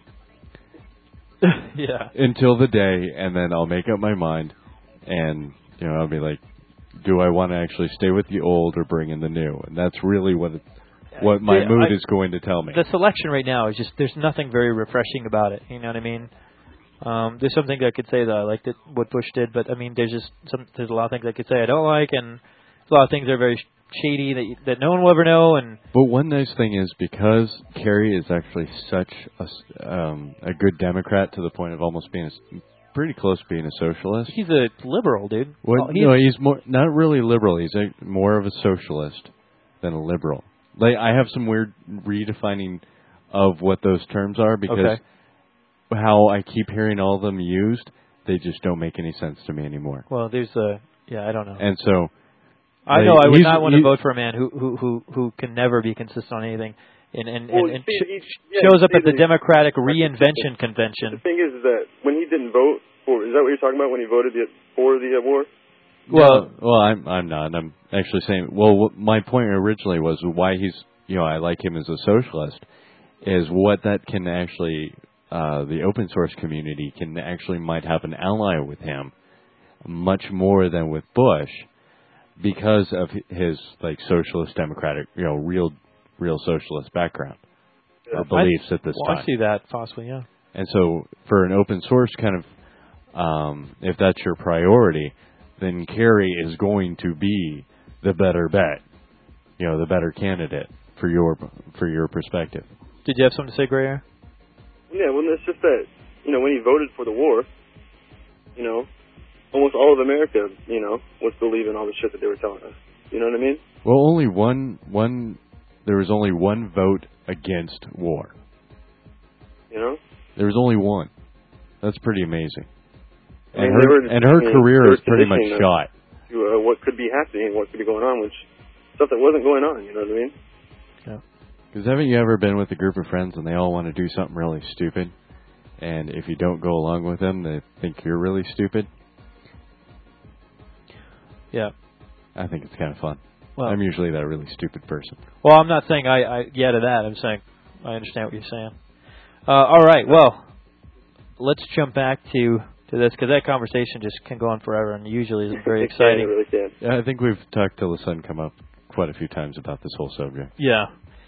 Yeah. Until the day, and then I'll make up my mind, and I'll be like, do I want to actually stay with the old or bring in the new? And that's really what my mood is going to tell me. The selection right now is just, there's nothing very refreshing about it. You know what I mean? There's something I could say that I liked what Bush did, but I mean, there's a lot of things I could say I don't like, and there's a lot of things that are very shady that no one will ever know. But one nice thing is, because Kerry is actually such a good Democrat to the point of almost being pretty close to being a socialist. He's a liberal, dude. He's more, not really liberal. He's more of a socialist than a liberal. Like, I have some weird redefining of what those terms are, because how I keep hearing all of them used, they just don't make any sense to me anymore. Well, I don't know. And so I know I would not want to vote for a man who can never be consistent on anything, and shows up at the Democratic Reinvention Convention. The thing is that when he didn't vote for, is that what you're talking about, when he voted for the war? Well, I'm not. I'm actually saying, my point originally was why he's, I like him as a socialist, is what that can actually, the open source community might have an ally with him much more than with Bush, because of his socialist democratic, real socialist background or beliefs at this time. I see that possibly, yeah. And so for an open source kind of, if that's your priority, then Kerry is going to be the better bet, the better candidate for your perspective. Did you have something to say, Gray Air? Yeah, well, it's just that, when he voted for the war, almost all of America, was believing all the shit that they were telling us. You know what I mean? Well, there was only one vote against war. There was only one. That's pretty amazing. And her career is pretty much shot. What could be happening, what could be going on, which stuff that wasn't going on, you know what I mean? Yeah. Because haven't you ever been with a group of friends and they all want to do something really stupid, and if you don't go along with them, they think you're really stupid? Yeah. I think it's kind of fun. Well, I'm usually that really stupid person. Well, I'm not saying I to that. I'm saying I understand what you're saying. All right. Well, let's jump back to this, because that conversation just can go on forever, and usually is very exciting. It really can. Yeah, I think we've talked till the sun come up quite a few times about this whole subject. Yeah.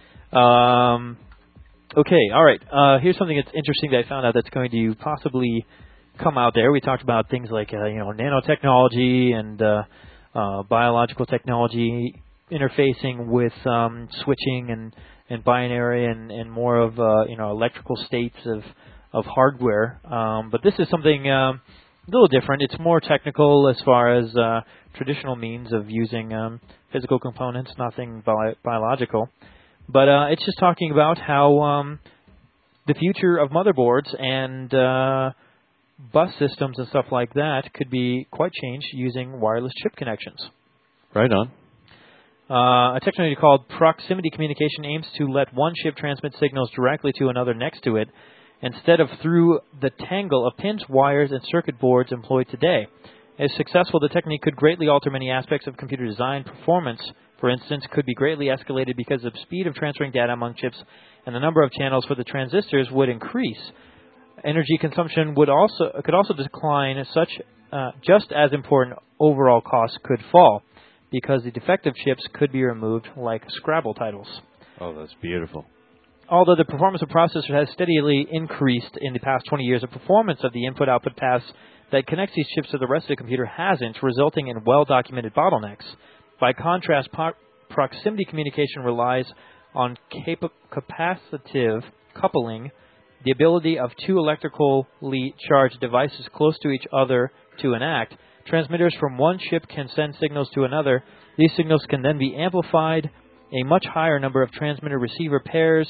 Okay. All right. Here's something that's interesting that I found out that's going to possibly come out there. We talked about things like nanotechnology and biological technology interfacing with switching and binary and more of electrical states of hardware. But this is something a little different. It's more technical as far as traditional means of using physical components, nothing biological. But it's just talking about how the future of motherboards and bus systems and stuff like that could be quite changed using wireless chip connections. Right on. A technology called proximity communication aims to let one chip transmit signals directly to another next to it, instead of through the tangle of pins, wires, and circuit boards employed today. If successful, the technique could greatly alter many aspects of computer design. Performance, for instance, could be greatly escalated because the speed of transferring data among chips and the number of channels for the transistors would increase. Energy consumption could also decline. As such, just as important overall costs could fall, because the defective chips could be removed like Scrabble titles. Oh, that's beautiful. Although the performance of processors has steadily increased in the past 20 years, the performance of the input-output paths that connects these chips to the rest of the computer hasn't, resulting in well-documented bottlenecks. By contrast, proximity communication relies on capacitive coupling, the ability of two electrically charged devices close to each other to enact. Transmitters from one chip can send signals to another. These signals can then be amplified. A much higher number of transmitter-receiver pairs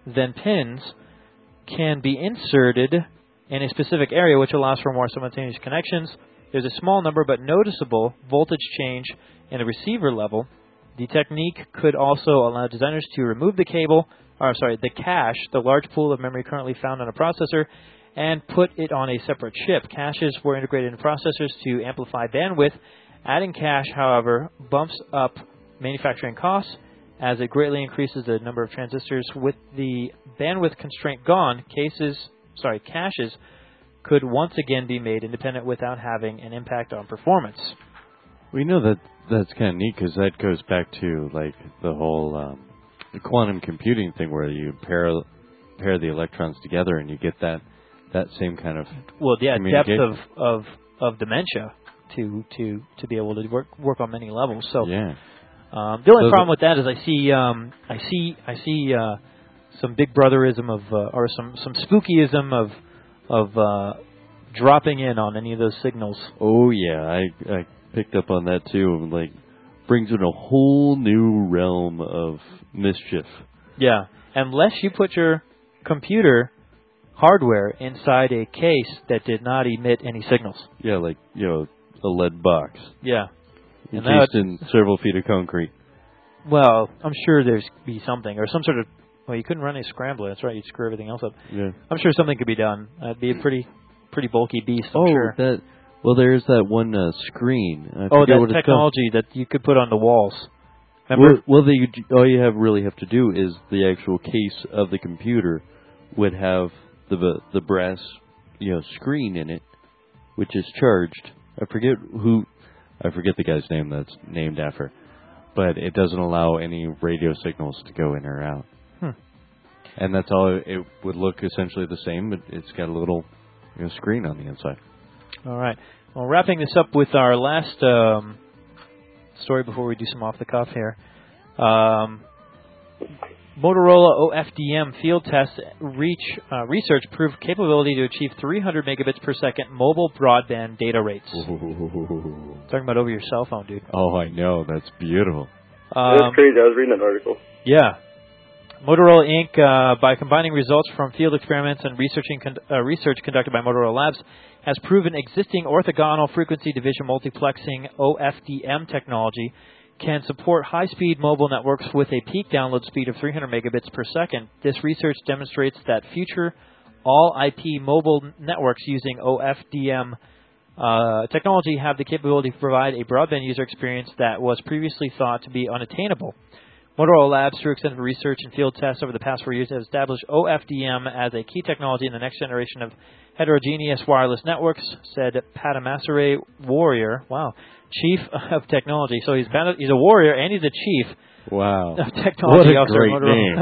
then pins can be inserted in a specific area, which allows for more simultaneous connections. There's a small number but noticeable voltage change in the receiver level. The technique could also allow designers to remove the the cache, the large pool of memory currently found on a processor, and put it on a separate chip. Caches were integrated in processors to amplify bandwidth. Adding cache, however, bumps up manufacturing costs as it greatly increases the number of transistors. With the bandwidth constraint gone, caches could once again be made independent without having an impact on performance. We know that's kind of neat because that goes back to like the whole the quantum computing thing where you pair the electrons together and you get that same kind of depth of dementia to be able to work on many levels. So yeah. The only problem with that is I see some big brotherism or some spookyism of dropping in on any of those signals. Oh yeah, I picked up on that too. Like brings in a whole new realm of mischief. Yeah, unless you put your computer hardware inside a case that did not emit any signals. Yeah, like a lead box. Yeah. Encased in several feet of concrete. Well, I'm sure there's be something or some sort of. Well, you couldn't run a scrambler. That's right. You'd screw everything else up. Yeah. I'm sure something could be done. It'd be a pretty bulky beast. I'm sure. There's that one screen. That technology that you could put on the walls. Remember? All you really have to do is the actual case of the computer would have the brass screen in it, which is charged. I forget the guy's name that's named after, but it doesn't allow any radio signals to go in or out. And that's all. It would look essentially the same, but it's got a little screen on the inside. All right. Well, wrapping this up with our last story before we do some off the cuff here. Motorola OFDM field tests research proved capability to achieve 300 megabits per second mobile broadband data rates. Ooh. Talking about over your cell phone, dude. Oh, I know. That's beautiful. That's crazy. I was reading an article. Yeah. Motorola Inc., by combining results from field experiments and research conducted by Motorola Labs, has proven existing orthogonal frequency division multiplexing OFDM technology can support high-speed mobile networks with a peak download speed of 300 megabits per second. This research demonstrates that future all-IP mobile networks using OFDM technology have the capability to provide a broadband user experience that was previously thought to be unattainable. Motorola Labs, through extensive research and field tests over the past 4 years, has established OFDM as a key technology in the next generation of heterogeneous wireless networks, said Padamasare Warrior, Chief of Technology. So he's a warrior and he's a chief of technology. What a great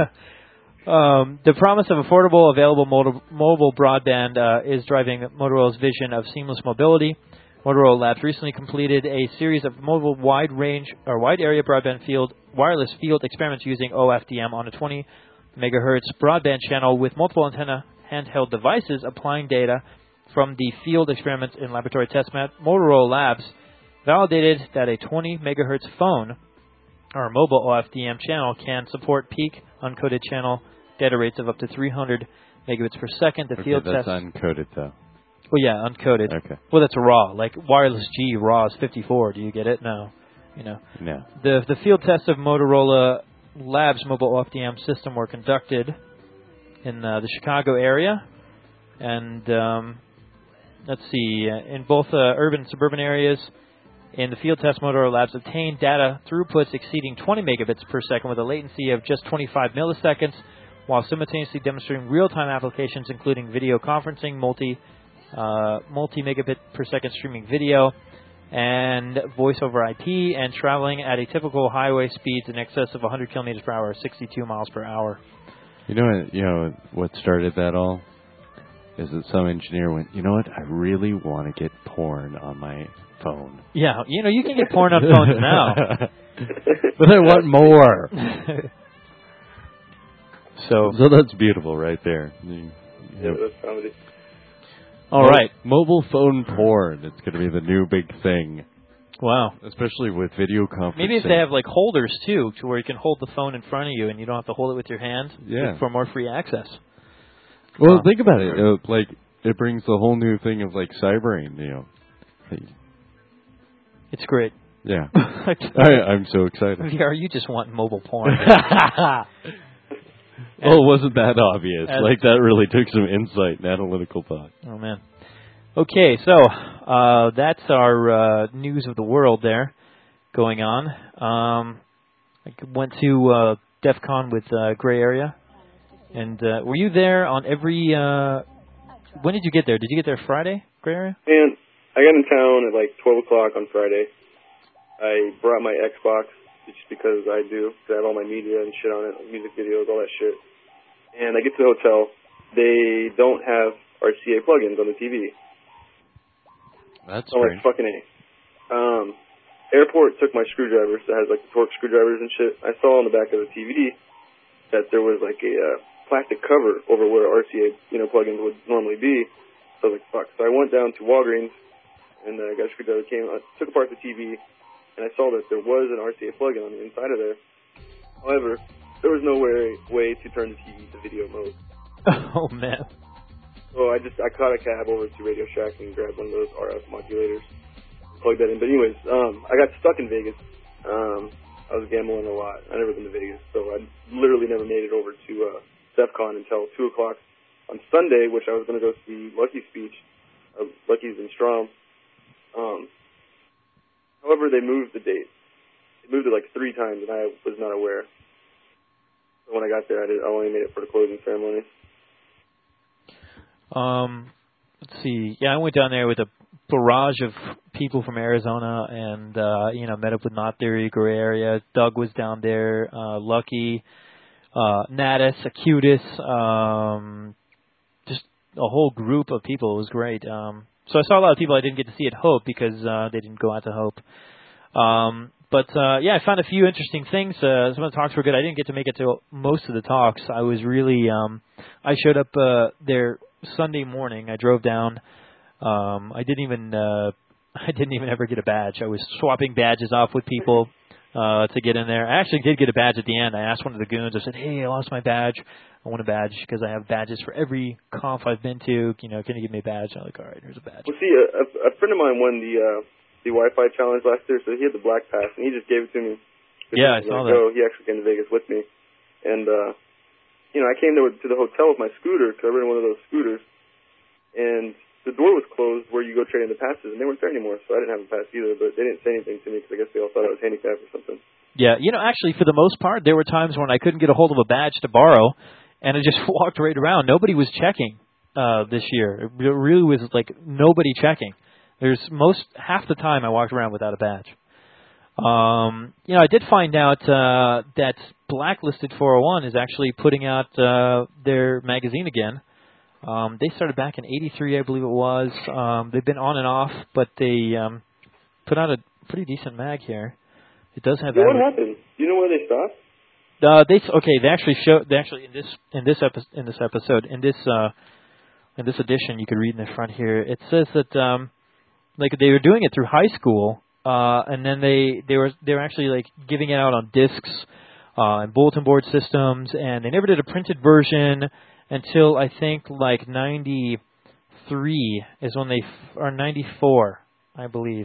name. The promise of affordable, available mobile broadband is driving Motorola's vision of seamless mobility. Motorola Labs recently completed a series of mobile wide area broadband wireless field experiments using OFDM on a 20 megahertz broadband channel with multiple antenna handheld devices applying data from the field experiments in laboratory test. Motorola Labs validated that a 20 megahertz phone or mobile OFDM channel can support peak uncoded channel data rates of up to 300 megabits per second. The field that's test uncoded though. Well, yeah, uncoded. Okay. Well, that's raw. Like wireless G raw is 54. Do you get it? No. No. The field tests of Motorola Labs mobile OFDM system were conducted in the Chicago area, and let's see, in both urban and suburban areas. In the field test, Motorola Labs obtained data throughputs exceeding 20 megabits per second with a latency of just 25 milliseconds, while simultaneously demonstrating real-time applications including video conferencing, multi-megabit per second streaming video, and voice over IP, and traveling at a typical highway speeds in excess of 100 kilometers per hour, 62 miles per hour. You know what started that all? Is that some engineer went, you know what, I really want to get porn on my phone. Yeah, you can get porn on phones now. But I want more. So that's beautiful right there. Yeah, that's comedy. All right. Mobile phone porn. It's going to be the new big thing. Wow. Especially with video conferencing. Maybe if they have like holders too, to where you can hold the phone in front of you and you don't have to hold it with your hand. Yeah. For more free access. Well, think about it. Like, it brings the whole new thing of like cybering, you know. It's great. Yeah. I'm so excited. VR, you just want mobile porn. Well, it wasn't that obvious. Like, that really took some insight and analytical thought. Oh, man. Okay, so that's our news of the world there going on. I went to DEF CON with Gray Area. And were you there on every... when did you get there? Did you get there Friday, Gray Area? And I got in town at like 12 o'clock on Friday. I brought my Xbox just because I do. Cause I have all my media and shit on it, music videos, all that shit. And I get to the hotel. They don't have RCA plugins on the TV. That's I'm like, fucking A. Airport took my screwdrivers that has like the torque screwdrivers and shit. I saw on the back of the TV that there was like a plastic cover over where RCA, plugins would normally be. So I was like, fuck. So I went down to Walgreens and got a screwdriver, took apart the TV, and I saw that there was an RCA plug-in on the inside of there. However, there was no way to turn the TV to video mode. Oh, man. So I caught a cab over to Radio Shack and grabbed one of those RF modulators, plugged that in. But anyways, I got stuck in Vegas. I was gambling a lot. I never been to Vegas, so I literally never made it over to DEF CON until 2 o'clock on Sunday, which I was going to go see Lucky's speech, Lucky's in Strom. However, they moved the date. They moved it like 3 times, and I was not aware. So when I got there, I only made it for the closing ceremony. Let's see. Yeah, I went down there with a barrage of people from Arizona and, met up with Knot Theory, Gray Area. Doug was down there, Lucky, Natus, Acutus, just a whole group of people. It was great. So I saw a lot of people I didn't get to see at Hope because they didn't go out to Hope. I found a few interesting things. Some of the talks were good. I didn't get to make it to most of the talks. I was really, I showed up there Sunday morning. I drove down. I didn't even ever get a badge. I was swapping badges off with people to get in there. I actually did get a badge at the end. I asked one of the goons. I said, "Hey, I lost my badge. I want a badge because I have badges for every conf I've been to. Can you give me a badge?" I'm like, "All right, here's a badge." Well, see, a friend of mine won the Wi-Fi challenge last year, so he had the black pass, and he just gave it to me. Yeah, I saw that. He actually came to Vegas with me, and I came there to the hotel with my scooter because I rented one of those scooters, and the door was closed where you go trade in the passes, and they weren't there anymore, so I didn't have a pass either, but they didn't say anything to me because I guess they all thought I was handicapped or something. Yeah, actually, for the most part, there were times when I couldn't get a hold of a badge to borrow, and I just walked right around. Nobody was checking this year. It really was like nobody checking. Half the time I walked around without a badge. I did find out that Blacklisted 401 is actually putting out their magazine again. They started back in '83, I believe it was. They've been on and off, but they put out a pretty decent mag here. It does have. What happened? Do you know where they stopped? They actually in this episode in this edition, you could read in the front here. It says that they were doing it through high school, and then they were actually like giving it out on discs and bulletin board systems, and they never did a printed version until I think like 93 is when or 94, I believe.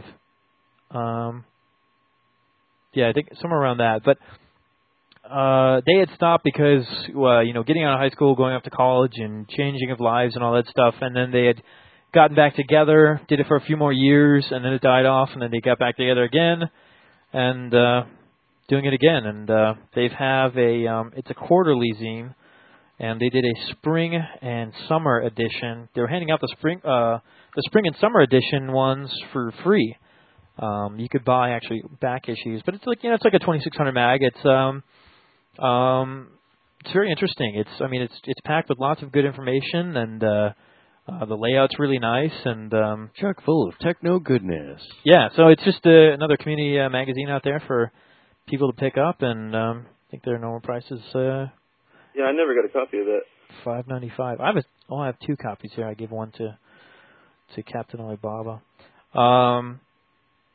I think somewhere around that. But they had stopped because, getting out of high school, going off to college, and changing of lives and all that stuff. And then they had gotten back together, did it for a few more years, and then it died off. And then they got back together again and doing it again. And they have it's a quarterly zine, and they did a spring and summer edition. They were handing out the spring and summer edition ones for free. You could buy actually back issues, but it's like it's like a 2600 mag. It's very interesting. It's packed with lots of good information, and the layout's really nice and chock full of techno goodness. Yeah, so it's just another community magazine out there for people to pick up, and I think their normal price is. Yeah, I never got a copy of that. $5.95. I have 2 copies here. I gave one to Captain Alibaba.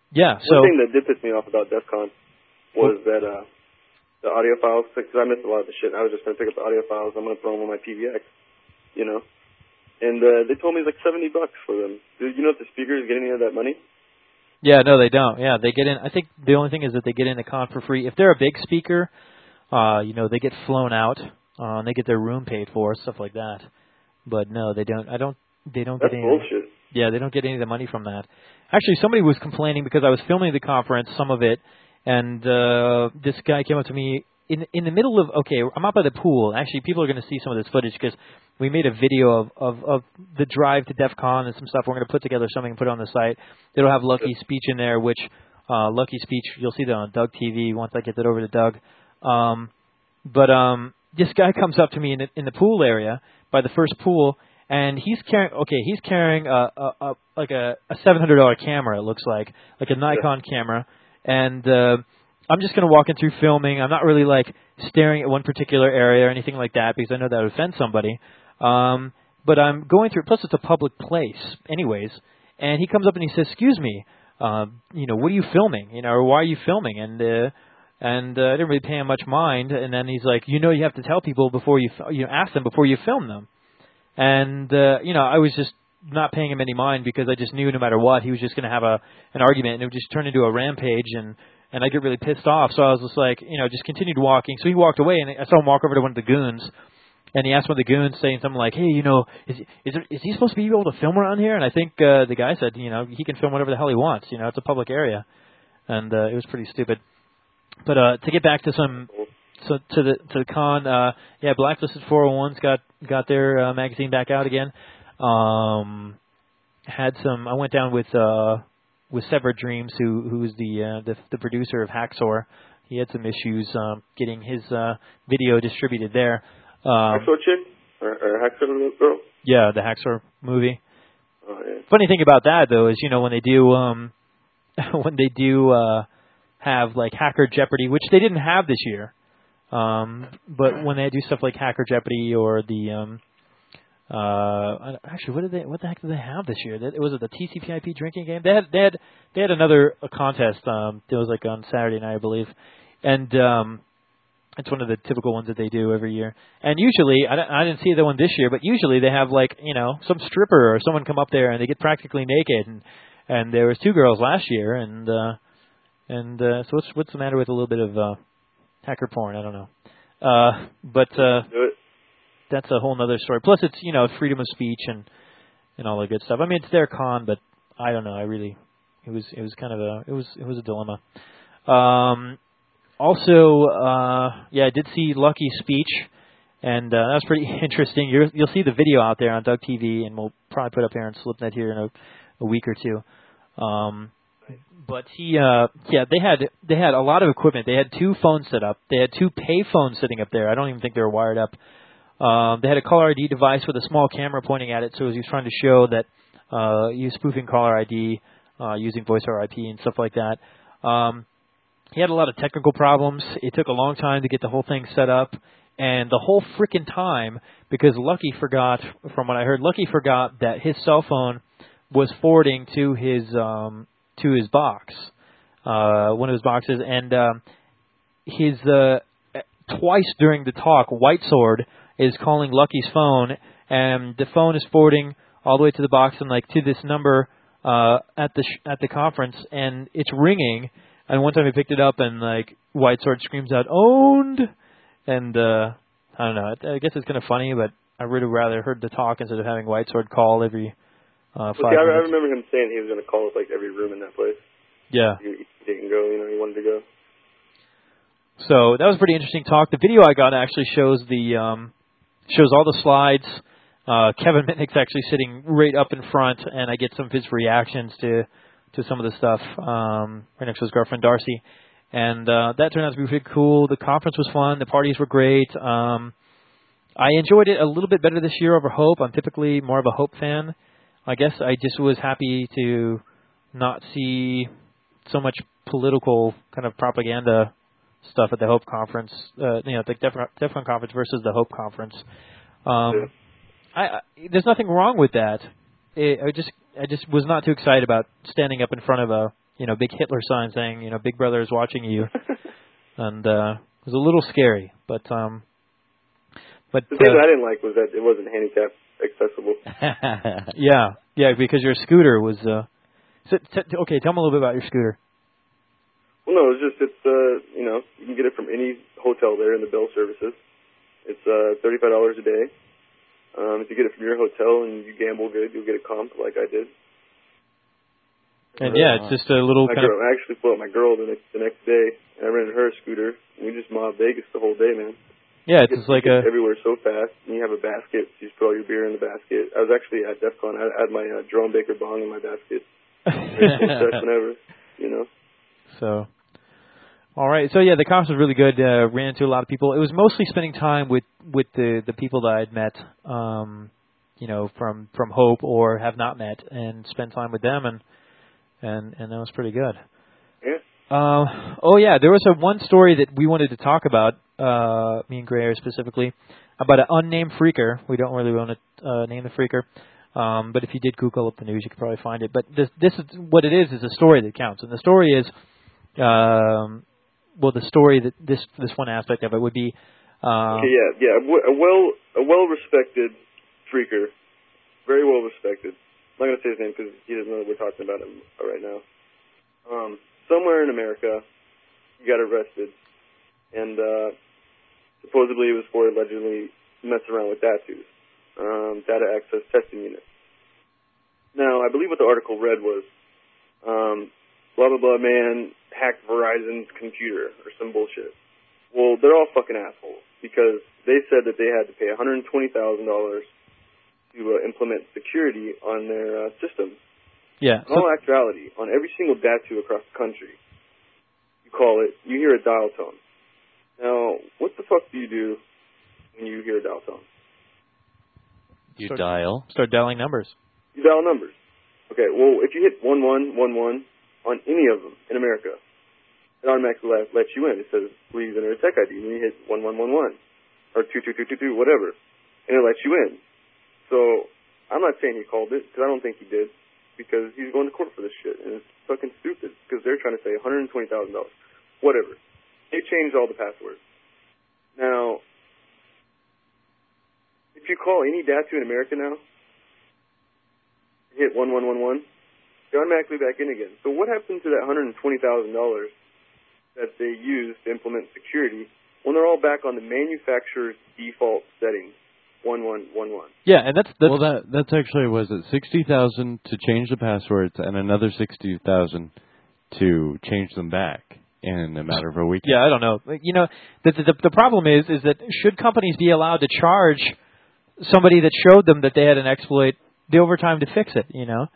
Yeah. So one thing that did piss me off about DEF CON was that the audio files, because I missed a lot of the shit. I was just going to pick up the audio files. I'm going to throw them on my PVX, you know. And they told me it's like $70 for them. Do you know if the speakers get any of that money? Yeah, no, they don't. Yeah, they get in. I think the only thing is that they get in the con for free. If they're a big speaker, you know, they get flown out. They get their room paid for, stuff like that. But no, they don't. They don't That's get any. bullshit. Yeah, they don't get any of the money from that. Actually, somebody was complaining because I was filming the conference, some of it, and this guy came up to me in the middle of. Okay, I'm out by the pool. Actually, people are going to see some of this footage because we made a video of the drive to DEF CON and some stuff. We're going to put together something and put it on the site. It'll have Lucky's speech in there, which Lucky's speech, you'll see that on Doug TV once I get that over to Doug. But this guy comes up to me in the pool area by the first pool, and he's carrying like a $700 camera. It looks like a Nikon camera, and I'm just going to walk in through filming. I'm not really like staring at one particular area or anything like that because I know that would offend somebody. But I'm going through. Plus, it's a public place, anyways. And he comes up and he says, "Excuse me, you know, what are you filming? You know, or why are you filming?" And I didn't really pay him much mind. And then he's like, "You know, you have to tell people before you ask them before you film them." And you know, I was just not paying him any mind because I just knew no matter what, he was just going to have an argument, and it would just turn into a rampage, and I get really pissed off. So I was just like, you know, just continued walking. So he walked away, and I saw him walk over to one of the goons, and he asked one of the goons, saying something like, "Hey, you know, is he supposed to be able to film around here?" And I think the guy said, you know, he can film whatever the hell he wants. You know, it's a public area, and it was pretty stupid. But to get back to to the con, yeah, Blacklisted 401's got their magazine back out again. Had some. I went down with Severed Dreams, who's the producer of Hacksaw. He had some issues getting his video distributed there. Hacksaw chick or Hacksaw girl? Yeah, the Hacksaw movie. Oh, yeah. Funny thing about that though is, you know, when they do have like Hacker Jeopardy, which they didn't have this year, but when they do stuff like Hacker Jeopardy or the actually, what the heck did they have this year? Was it the TCP/IP drinking game? They had another contest. It was like on Saturday night, I believe, and it's one of the typical ones that they do every year. And usually, I didn't see the one this year, but usually they have like, you know, some stripper or someone come up there and they get practically naked. And there was 2 girls last year, and so what's the matter with a little bit of hacker porn? I don't know, but. That's a whole other story. Plus, it's, you know, freedom of speech and all the good stuff. I mean, it's their con, but I don't know. It was kind of it was a dilemma. Also, yeah, I did see Lucky's speech, and that was pretty interesting. You'll see the video out there on Doug TV, and we'll probably put up here on Slipnet here in a week or two. But yeah, they had a lot of equipment. They had 2 phones set up. They had 2 pay phones sitting up there. I don't even think they were wired up. They had a caller ID device with a small camera pointing at it, so he was trying to show that he was spoofing caller ID using voice over IP and stuff like that. He had a lot of technical problems. It took a long time to get the whole thing set up, and the whole frickin' time, because Lucky forgot, from what I heard, Lucky forgot that his cell phone was forwarding to his box, one of his boxes, and his twice during the talk, White Sword is calling Lucky's phone, and the phone is forwarding all the way to the box and like to this number at the conference, and it's ringing. And one time he picked it up, and like White Sword screams out "owned," and I don't know. I guess it's kind of funny, but I would have rather heard the talk instead of having White Sword call every 5 minutes. I remember him saying he was going to call like every room in that place. Yeah, he didn't go. You know, he wanted to go. So that was a pretty interesting talk. The video I got actually shows shows all the slides. Kevin Mitnick's actually sitting right up in front, and I get some of his reactions to some of the stuff right next to his girlfriend Darcy. And that turned out to be pretty cool. The conference was fun. The parties were great. I enjoyed it a little bit better this year over Hope. I'm typically more of a Hope fan. I guess I just was happy to not see so much political kind of propaganda stuff at the Hope conference, the DEF CON conference versus the Hope conference. There's nothing wrong with that. I just was not too excited about standing up in front of big Hitler sign saying, Big Brother is watching you. And it was a little scary, but the thing that I didn't like was that it wasn't handicap accessible. yeah, because your scooter was. Okay, tell me a little bit about your scooter. Well, no, it's you can get it from any hotel there in the Bell services. It's $35 a day. If you get it from your hotel and you gamble good, you'll get a comp like I did. And it's just a little I actually flew out my girl the next day, and I rented her a scooter, and we just mobbed Vegas the whole day, man. Yeah, it's just like everywhere so fast, and you have a basket, so you just put all your beer in the basket. I was actually at DEF CON. I had my Jerome Baker bong in my basket. Whenever, So, all right. So, the conference was really good. Ran into a lot of people. It was mostly spending time with the people that I'd met, from Hope or have not met, and spend time with them, and that was pretty good. Yeah. There was one story that we wanted to talk about, me and Gray specifically, about an unnamed freaker. We don't really want to name the freaker, but if you did Google up the news, you could probably find it. But this is what it is a story that counts, and the story is, the story that this one aspect of it would be. A well-respected freaker, very well respected. I'm not going to say his name because he doesn't know that we're talking about him right now. Somewhere in America, he got arrested, and supposedly it was for allegedly messing around with DATUs, data access testing units. Now, I believe what the article read was, blah, blah, blah, man hacked Verizon's computer or some bullshit. Well, they're all fucking assholes because they said that they had to pay $120,000 to implement security on their system. Yeah. In all actuality, on every single DATU across the country, you hear a dial tone. Now, what the fuck do you do when you hear a dial tone? You dial. Start dialing numbers. You dial numbers. Okay, well, if you hit 1111 on any of them in America, it automatically lets you in. It says, please enter a tech ID. And you hit 1111 or 22222, whatever, and it lets you in. So I'm not saying he called it, because I don't think he did, because he's going to court for this shit, and it's fucking stupid, because they're trying to say $120,000. Whatever. They changed all the passwords. Now, if you call any DATU in America now, hit 1111, they're automatically back in again. So what happened to that $120,000 that they used to implement security when they're all back on the manufacturer's default settings? 1111. Yeah, and that's that's actually was it $60,000 to change the passwords and another $60,000 to change them back in a matter of a week. Yeah, I don't know. The problem is that should companies be allowed to charge somebody that showed them that they had an exploit the overtime to fix it?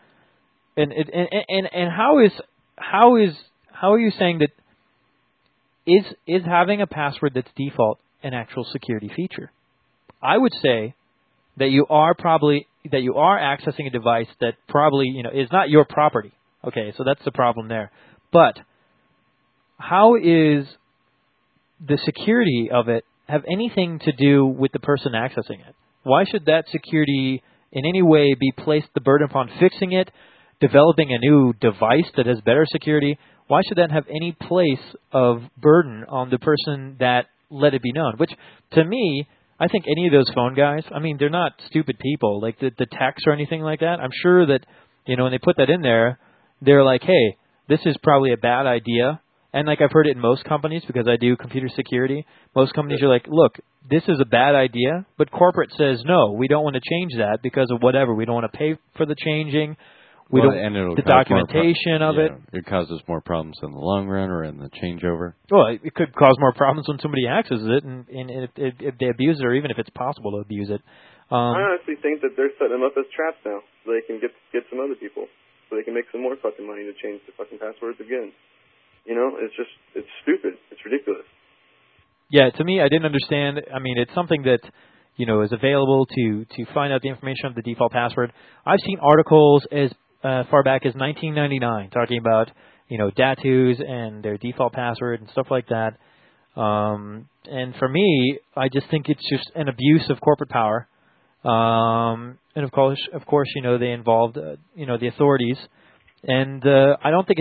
And how are you saying that is having a password that's default an actual security feature? I would say that you are accessing a device that probably is not your property. Okay, so that's the problem there. But how is the security of it have anything to do with the person accessing it? Why should that security in any way be placed the burden upon fixing it, developing a new device that has better security? Why should that have any place of burden on the person that let it be known? Which, to me, I think any of those phone guys, I mean, they're not stupid people, like the techs or anything like that. I'm sure that, when they put that in there, they're like, hey, this is probably a bad idea. And like I've heard it in most companies because I do computer security. Most companies are like, look, this is a bad idea, but corporate says, no, we don't want to change that because of whatever. We don't want to pay for the changing. The documentation of it. It causes more problems in the long run or in the changeover. Well, it could cause more problems when somebody accesses it and if they abuse it or even if it's possible to abuse it. I honestly think that they're setting them up as traps now so they can get some other people. So they can make some more fucking money to change the fucking passwords again. It's stupid. It's ridiculous. Yeah, to me, I didn't understand. I mean, it's something that, is available to find out the information of the default password. I've seen articles as far back as 1999 talking about, DATUs and their default password and stuff like that. And for me, I just think it's just an abuse of corporate power. And of course, they involved, the authorities. And I don't think it's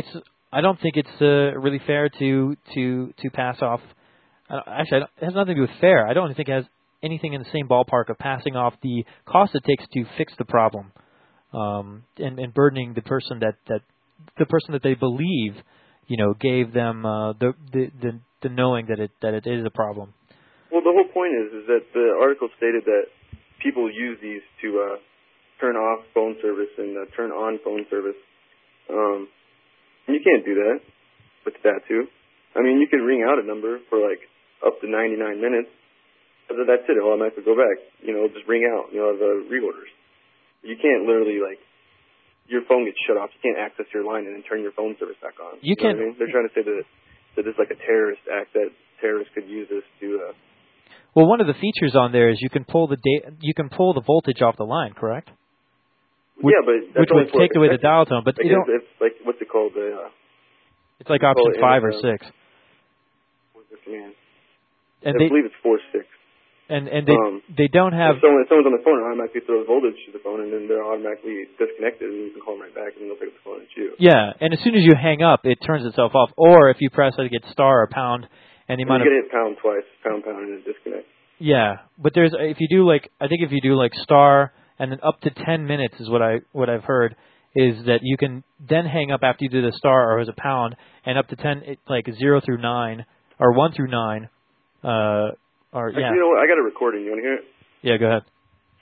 I don't think it's really fair to pass off. Actually, it has nothing to do with fair. I don't think it has anything in the same ballpark of passing off the cost it takes to fix the problem, and burdening the person that they believe, gave them the knowing that it is a problem. Well, the whole point is that the article stated that people use these to turn off phone service and turn on phone service. And you can't do that with Datu. I mean, you can ring out a number for like up to 99 minutes. But that's it. It'll automatically go back. Just ring out. The reorders. You can't literally your phone gets shut off. You can't access your line and then turn your phone service back on. You can. What I mean? They're trying to say that it's like a terrorist act, that terrorists could use this to. Well, one of the features on there is you can pull the voltage off the line, correct? Yeah, but that's which would take away the dial tone. But it's like what's it called? It's like option 5 or 6. What's the command? And I believe it's 4-6. And they don't have. If someone's on the phone, it automatically throws voltage to the phone, and then they're automatically disconnected, and you can call them right back, and they'll pick up the phone and you. Yeah, and as soon as you hang up, it turns itself off. Or if you press it, get star or pound, and the amount you get hit pound twice, pound, and it disconnects. Yeah, but if you do star and then up to 10 minutes is what I've heard, is that you can then hang up after you do the star or as a pound, and up to 10 0 through 9 or 1 through 9. Actually, you know what? I got a recording. You want to hear it? Yeah, go ahead.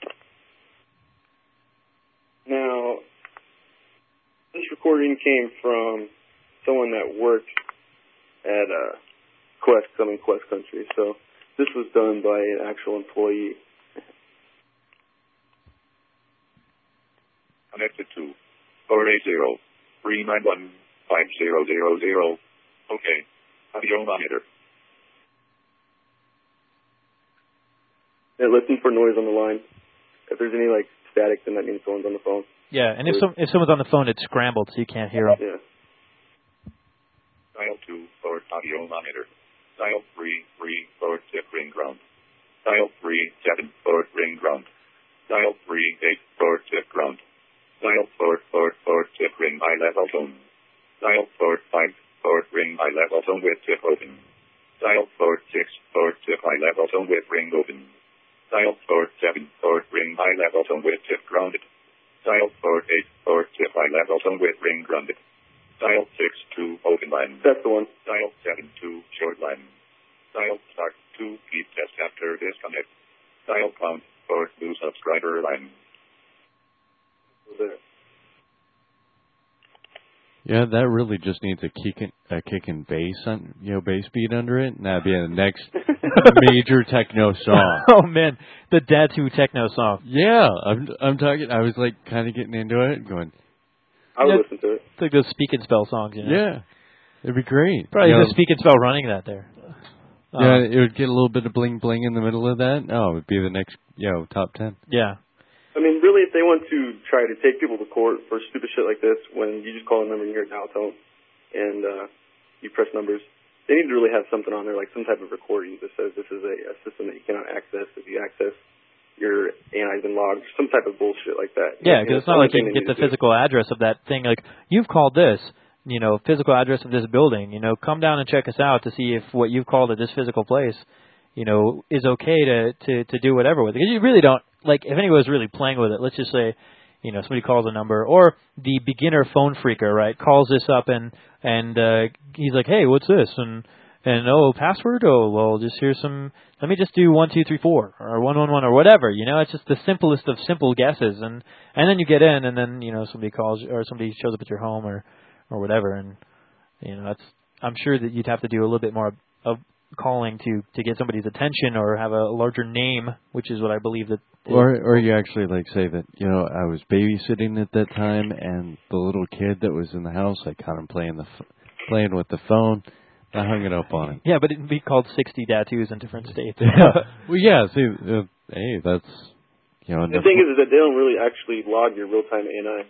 Now, this recording came from someone that worked at Quest Country. So this was done by an actual employee. Connected to 480-391-5000. Okay. Audio monitor. It listens for noise on the line. If there's any static, then that means someone's on the phone. Yeah, and if someone's on the phone, it's scrambled so you can't hear them. Yeah. Dial 2 for audio monitor. Dial 3 for tip ring ground. Dial 3 7 for ring ground. Dial 3 8 for tip ground. Dial 4 tip ring high level tone. Dial 4 5 for ring high level tone with tip open. Dial 4 6 for tip high level tone with ring open. Dial 4-7 for ring high level tone with tip grounded. Dial 4-8 for tip high level tone with ring grounded. Dial 6-2 open line. That's the one. Dial 7-2 short line. Dial start 2 keep test after disconnect. Dial pound for new subscriber line. There. Yeah, that really just needs a kick and bass on bass beat under it, and that'd be the next major techno song. Oh man, the Datu techno song. Yeah, I'm talking. I was kind of getting into it, going. I would listen to it. It's like those Speak and Spell songs, Yeah, it'd be great. Probably the Speak and Spell running that there. Yeah, it would get a little bit of bling bling in the middle of that. Oh, it would be the next top 10. Yeah. I mean, really, if they want to try to take people to court for stupid shit like this, when you just call a number and you hear a dial tone, and you press numbers, they need to really have something on there, like some type of recording that says this is a system that you cannot access. If you access, your ANI's been logged, some type of bullshit like that. Yeah, because it's not like you can get the physical address of that thing. Like, you've called this, physical address of this building. Come down and check us out to see if what you've called at this physical place, is okay to do whatever with it. Because you really don't. Like, if anyone was really playing with it, let's just say, somebody calls a number, or the beginner phone freaker, right, calls this up and he's like, hey, what's this? And password? Oh, well, just here's let me just do 1 2 3 4 or 111 or whatever. It's just the simplest of simple guesses, and then you get in, and then somebody calls or somebody shows up at your home or whatever, and I'm sure that you'd have to do a little bit more of calling to get somebody's attention or have a larger name, which is what I believe that. Or you actually say that I was babysitting at that time, and the little kid that was in the house, I caught him playing with the phone. I hung it up on him. Yeah, but it'd be called 60 Datus in different states. Well, yeah. See, hey, that's The thing is that they don't really actually log your real time ANI.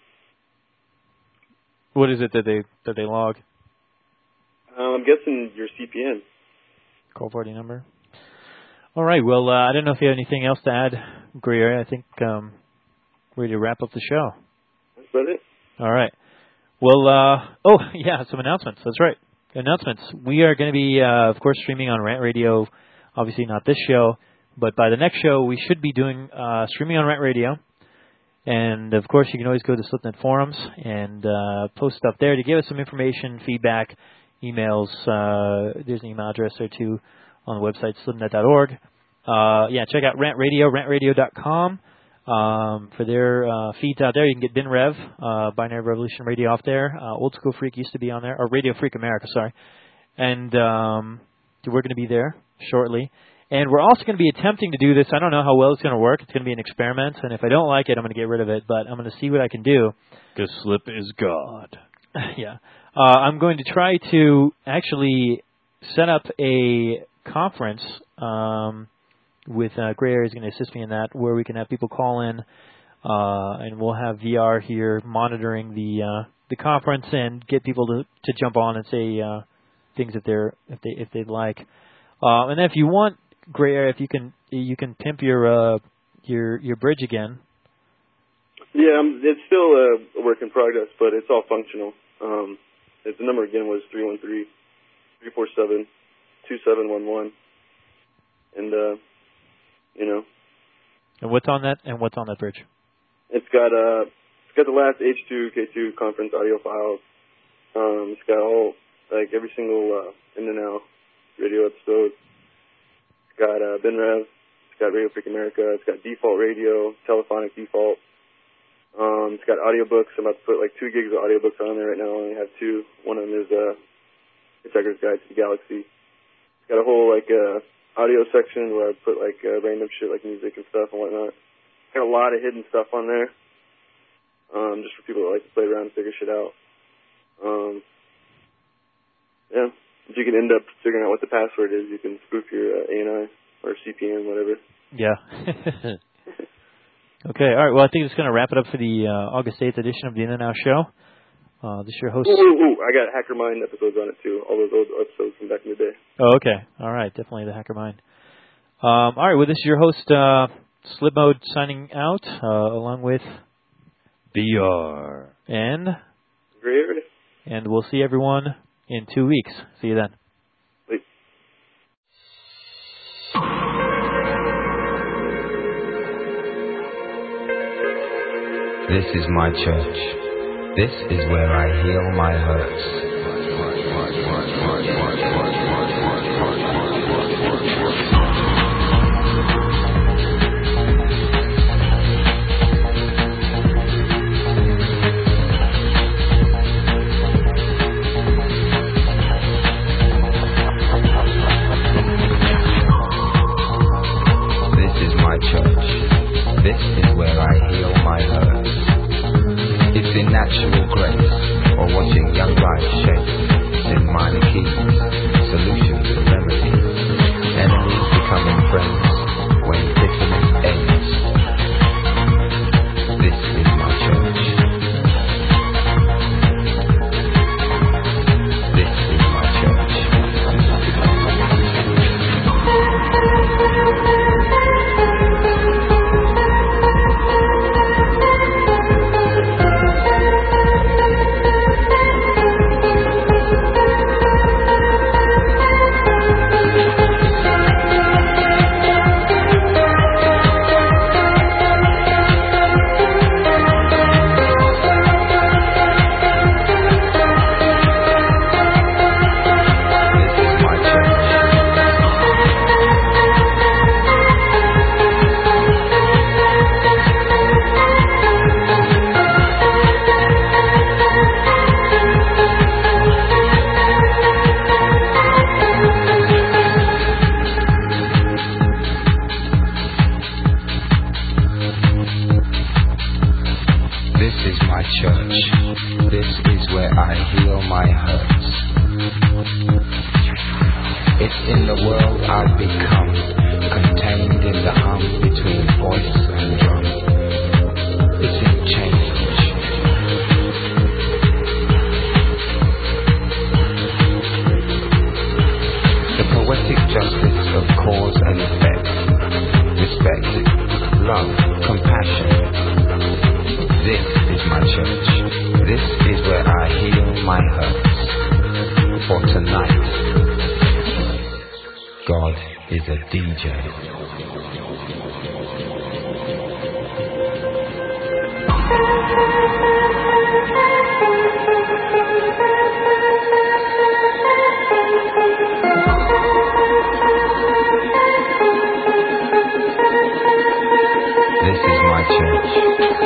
What is it that they log? I'm guessing your CPN. Call party number. All right. Well, I don't know if you have anything else to add, Gray Area. I think we're ready to wrap up the show. That's about it. All right. Some announcements. That's right. Announcements. We are going to be, of course, streaming on Rant Radio. Obviously not this show, but by the next show, we should be doing streaming on Rant Radio. And, of course, you can always go to Slipnet Forums and post up there to give us some information, feedback, emails. There's an email address there, too, on the website, slipnet.org. Check out Rant Radio, rantradio.com. For their feeds out there, you can get BinRev, Binary Revolution Radio off there. Old School Freak used to be on there, or Radio Freak America, sorry. And we're going to be there shortly. And we're also going to be attempting to do this. I don't know how well it's going to work. It's going to be an experiment, and if I don't like it, I'm going to get rid of it, but I'm going to see what I can do. Because Slip is God. Yeah. I'm going to try to actually set up a conference with Gray Area is going to assist me in that, where we can have people call in, and we'll have VR here monitoring the conference and get people to jump on and say things if they'd like. And then if you want, Gray Area, if you can pimp your bridge again. Yeah, it's still a work in progress, but it's all functional. The number again was 313-347-2711, and And what's on that bridge? It's got the last H2K2 conference audio files. It's got all every single in and out radio episode. It's got BinRev. It's got Radio Freak America. It's got default radio, telephonic default. It's got audiobooks. I'm about to put 2 gigs of audiobooks on there right now. I only have 2. One of them is Hitchhiker's Guide to the Galaxy. It's got a whole audio section where I put random shit like music and stuff and whatnot. It's got a lot of hidden stuff on there, just for people that like to play around and figure shit out. If you can end up figuring out what the password is, you can spoof your ANI or CPN, whatever. Yeah. Okay, all right. Well, I think it's going to wrap it up for the August 8th edition of the In and Out Show. This is your host. I got Hacker Mind episodes on it, too. All those old episodes from back in the day. Oh, okay. All right. Definitely the Hacker Mind. All right. Well, this is your host, Slip Mode, signing out, along with VR. And Gray Area. And we'll see everyone in 2 weeks. See you then. Wait. This is my church. This is where I heal my hurts. This is my church. This is where I heal my hurts. It's in natural grace, or watching young life shape. It's in minor keys, solutions and remedies. Enemies becoming friends when bitterness ends. This is my church. This is my church. This is my church. This is where I is a DJ. This is my church.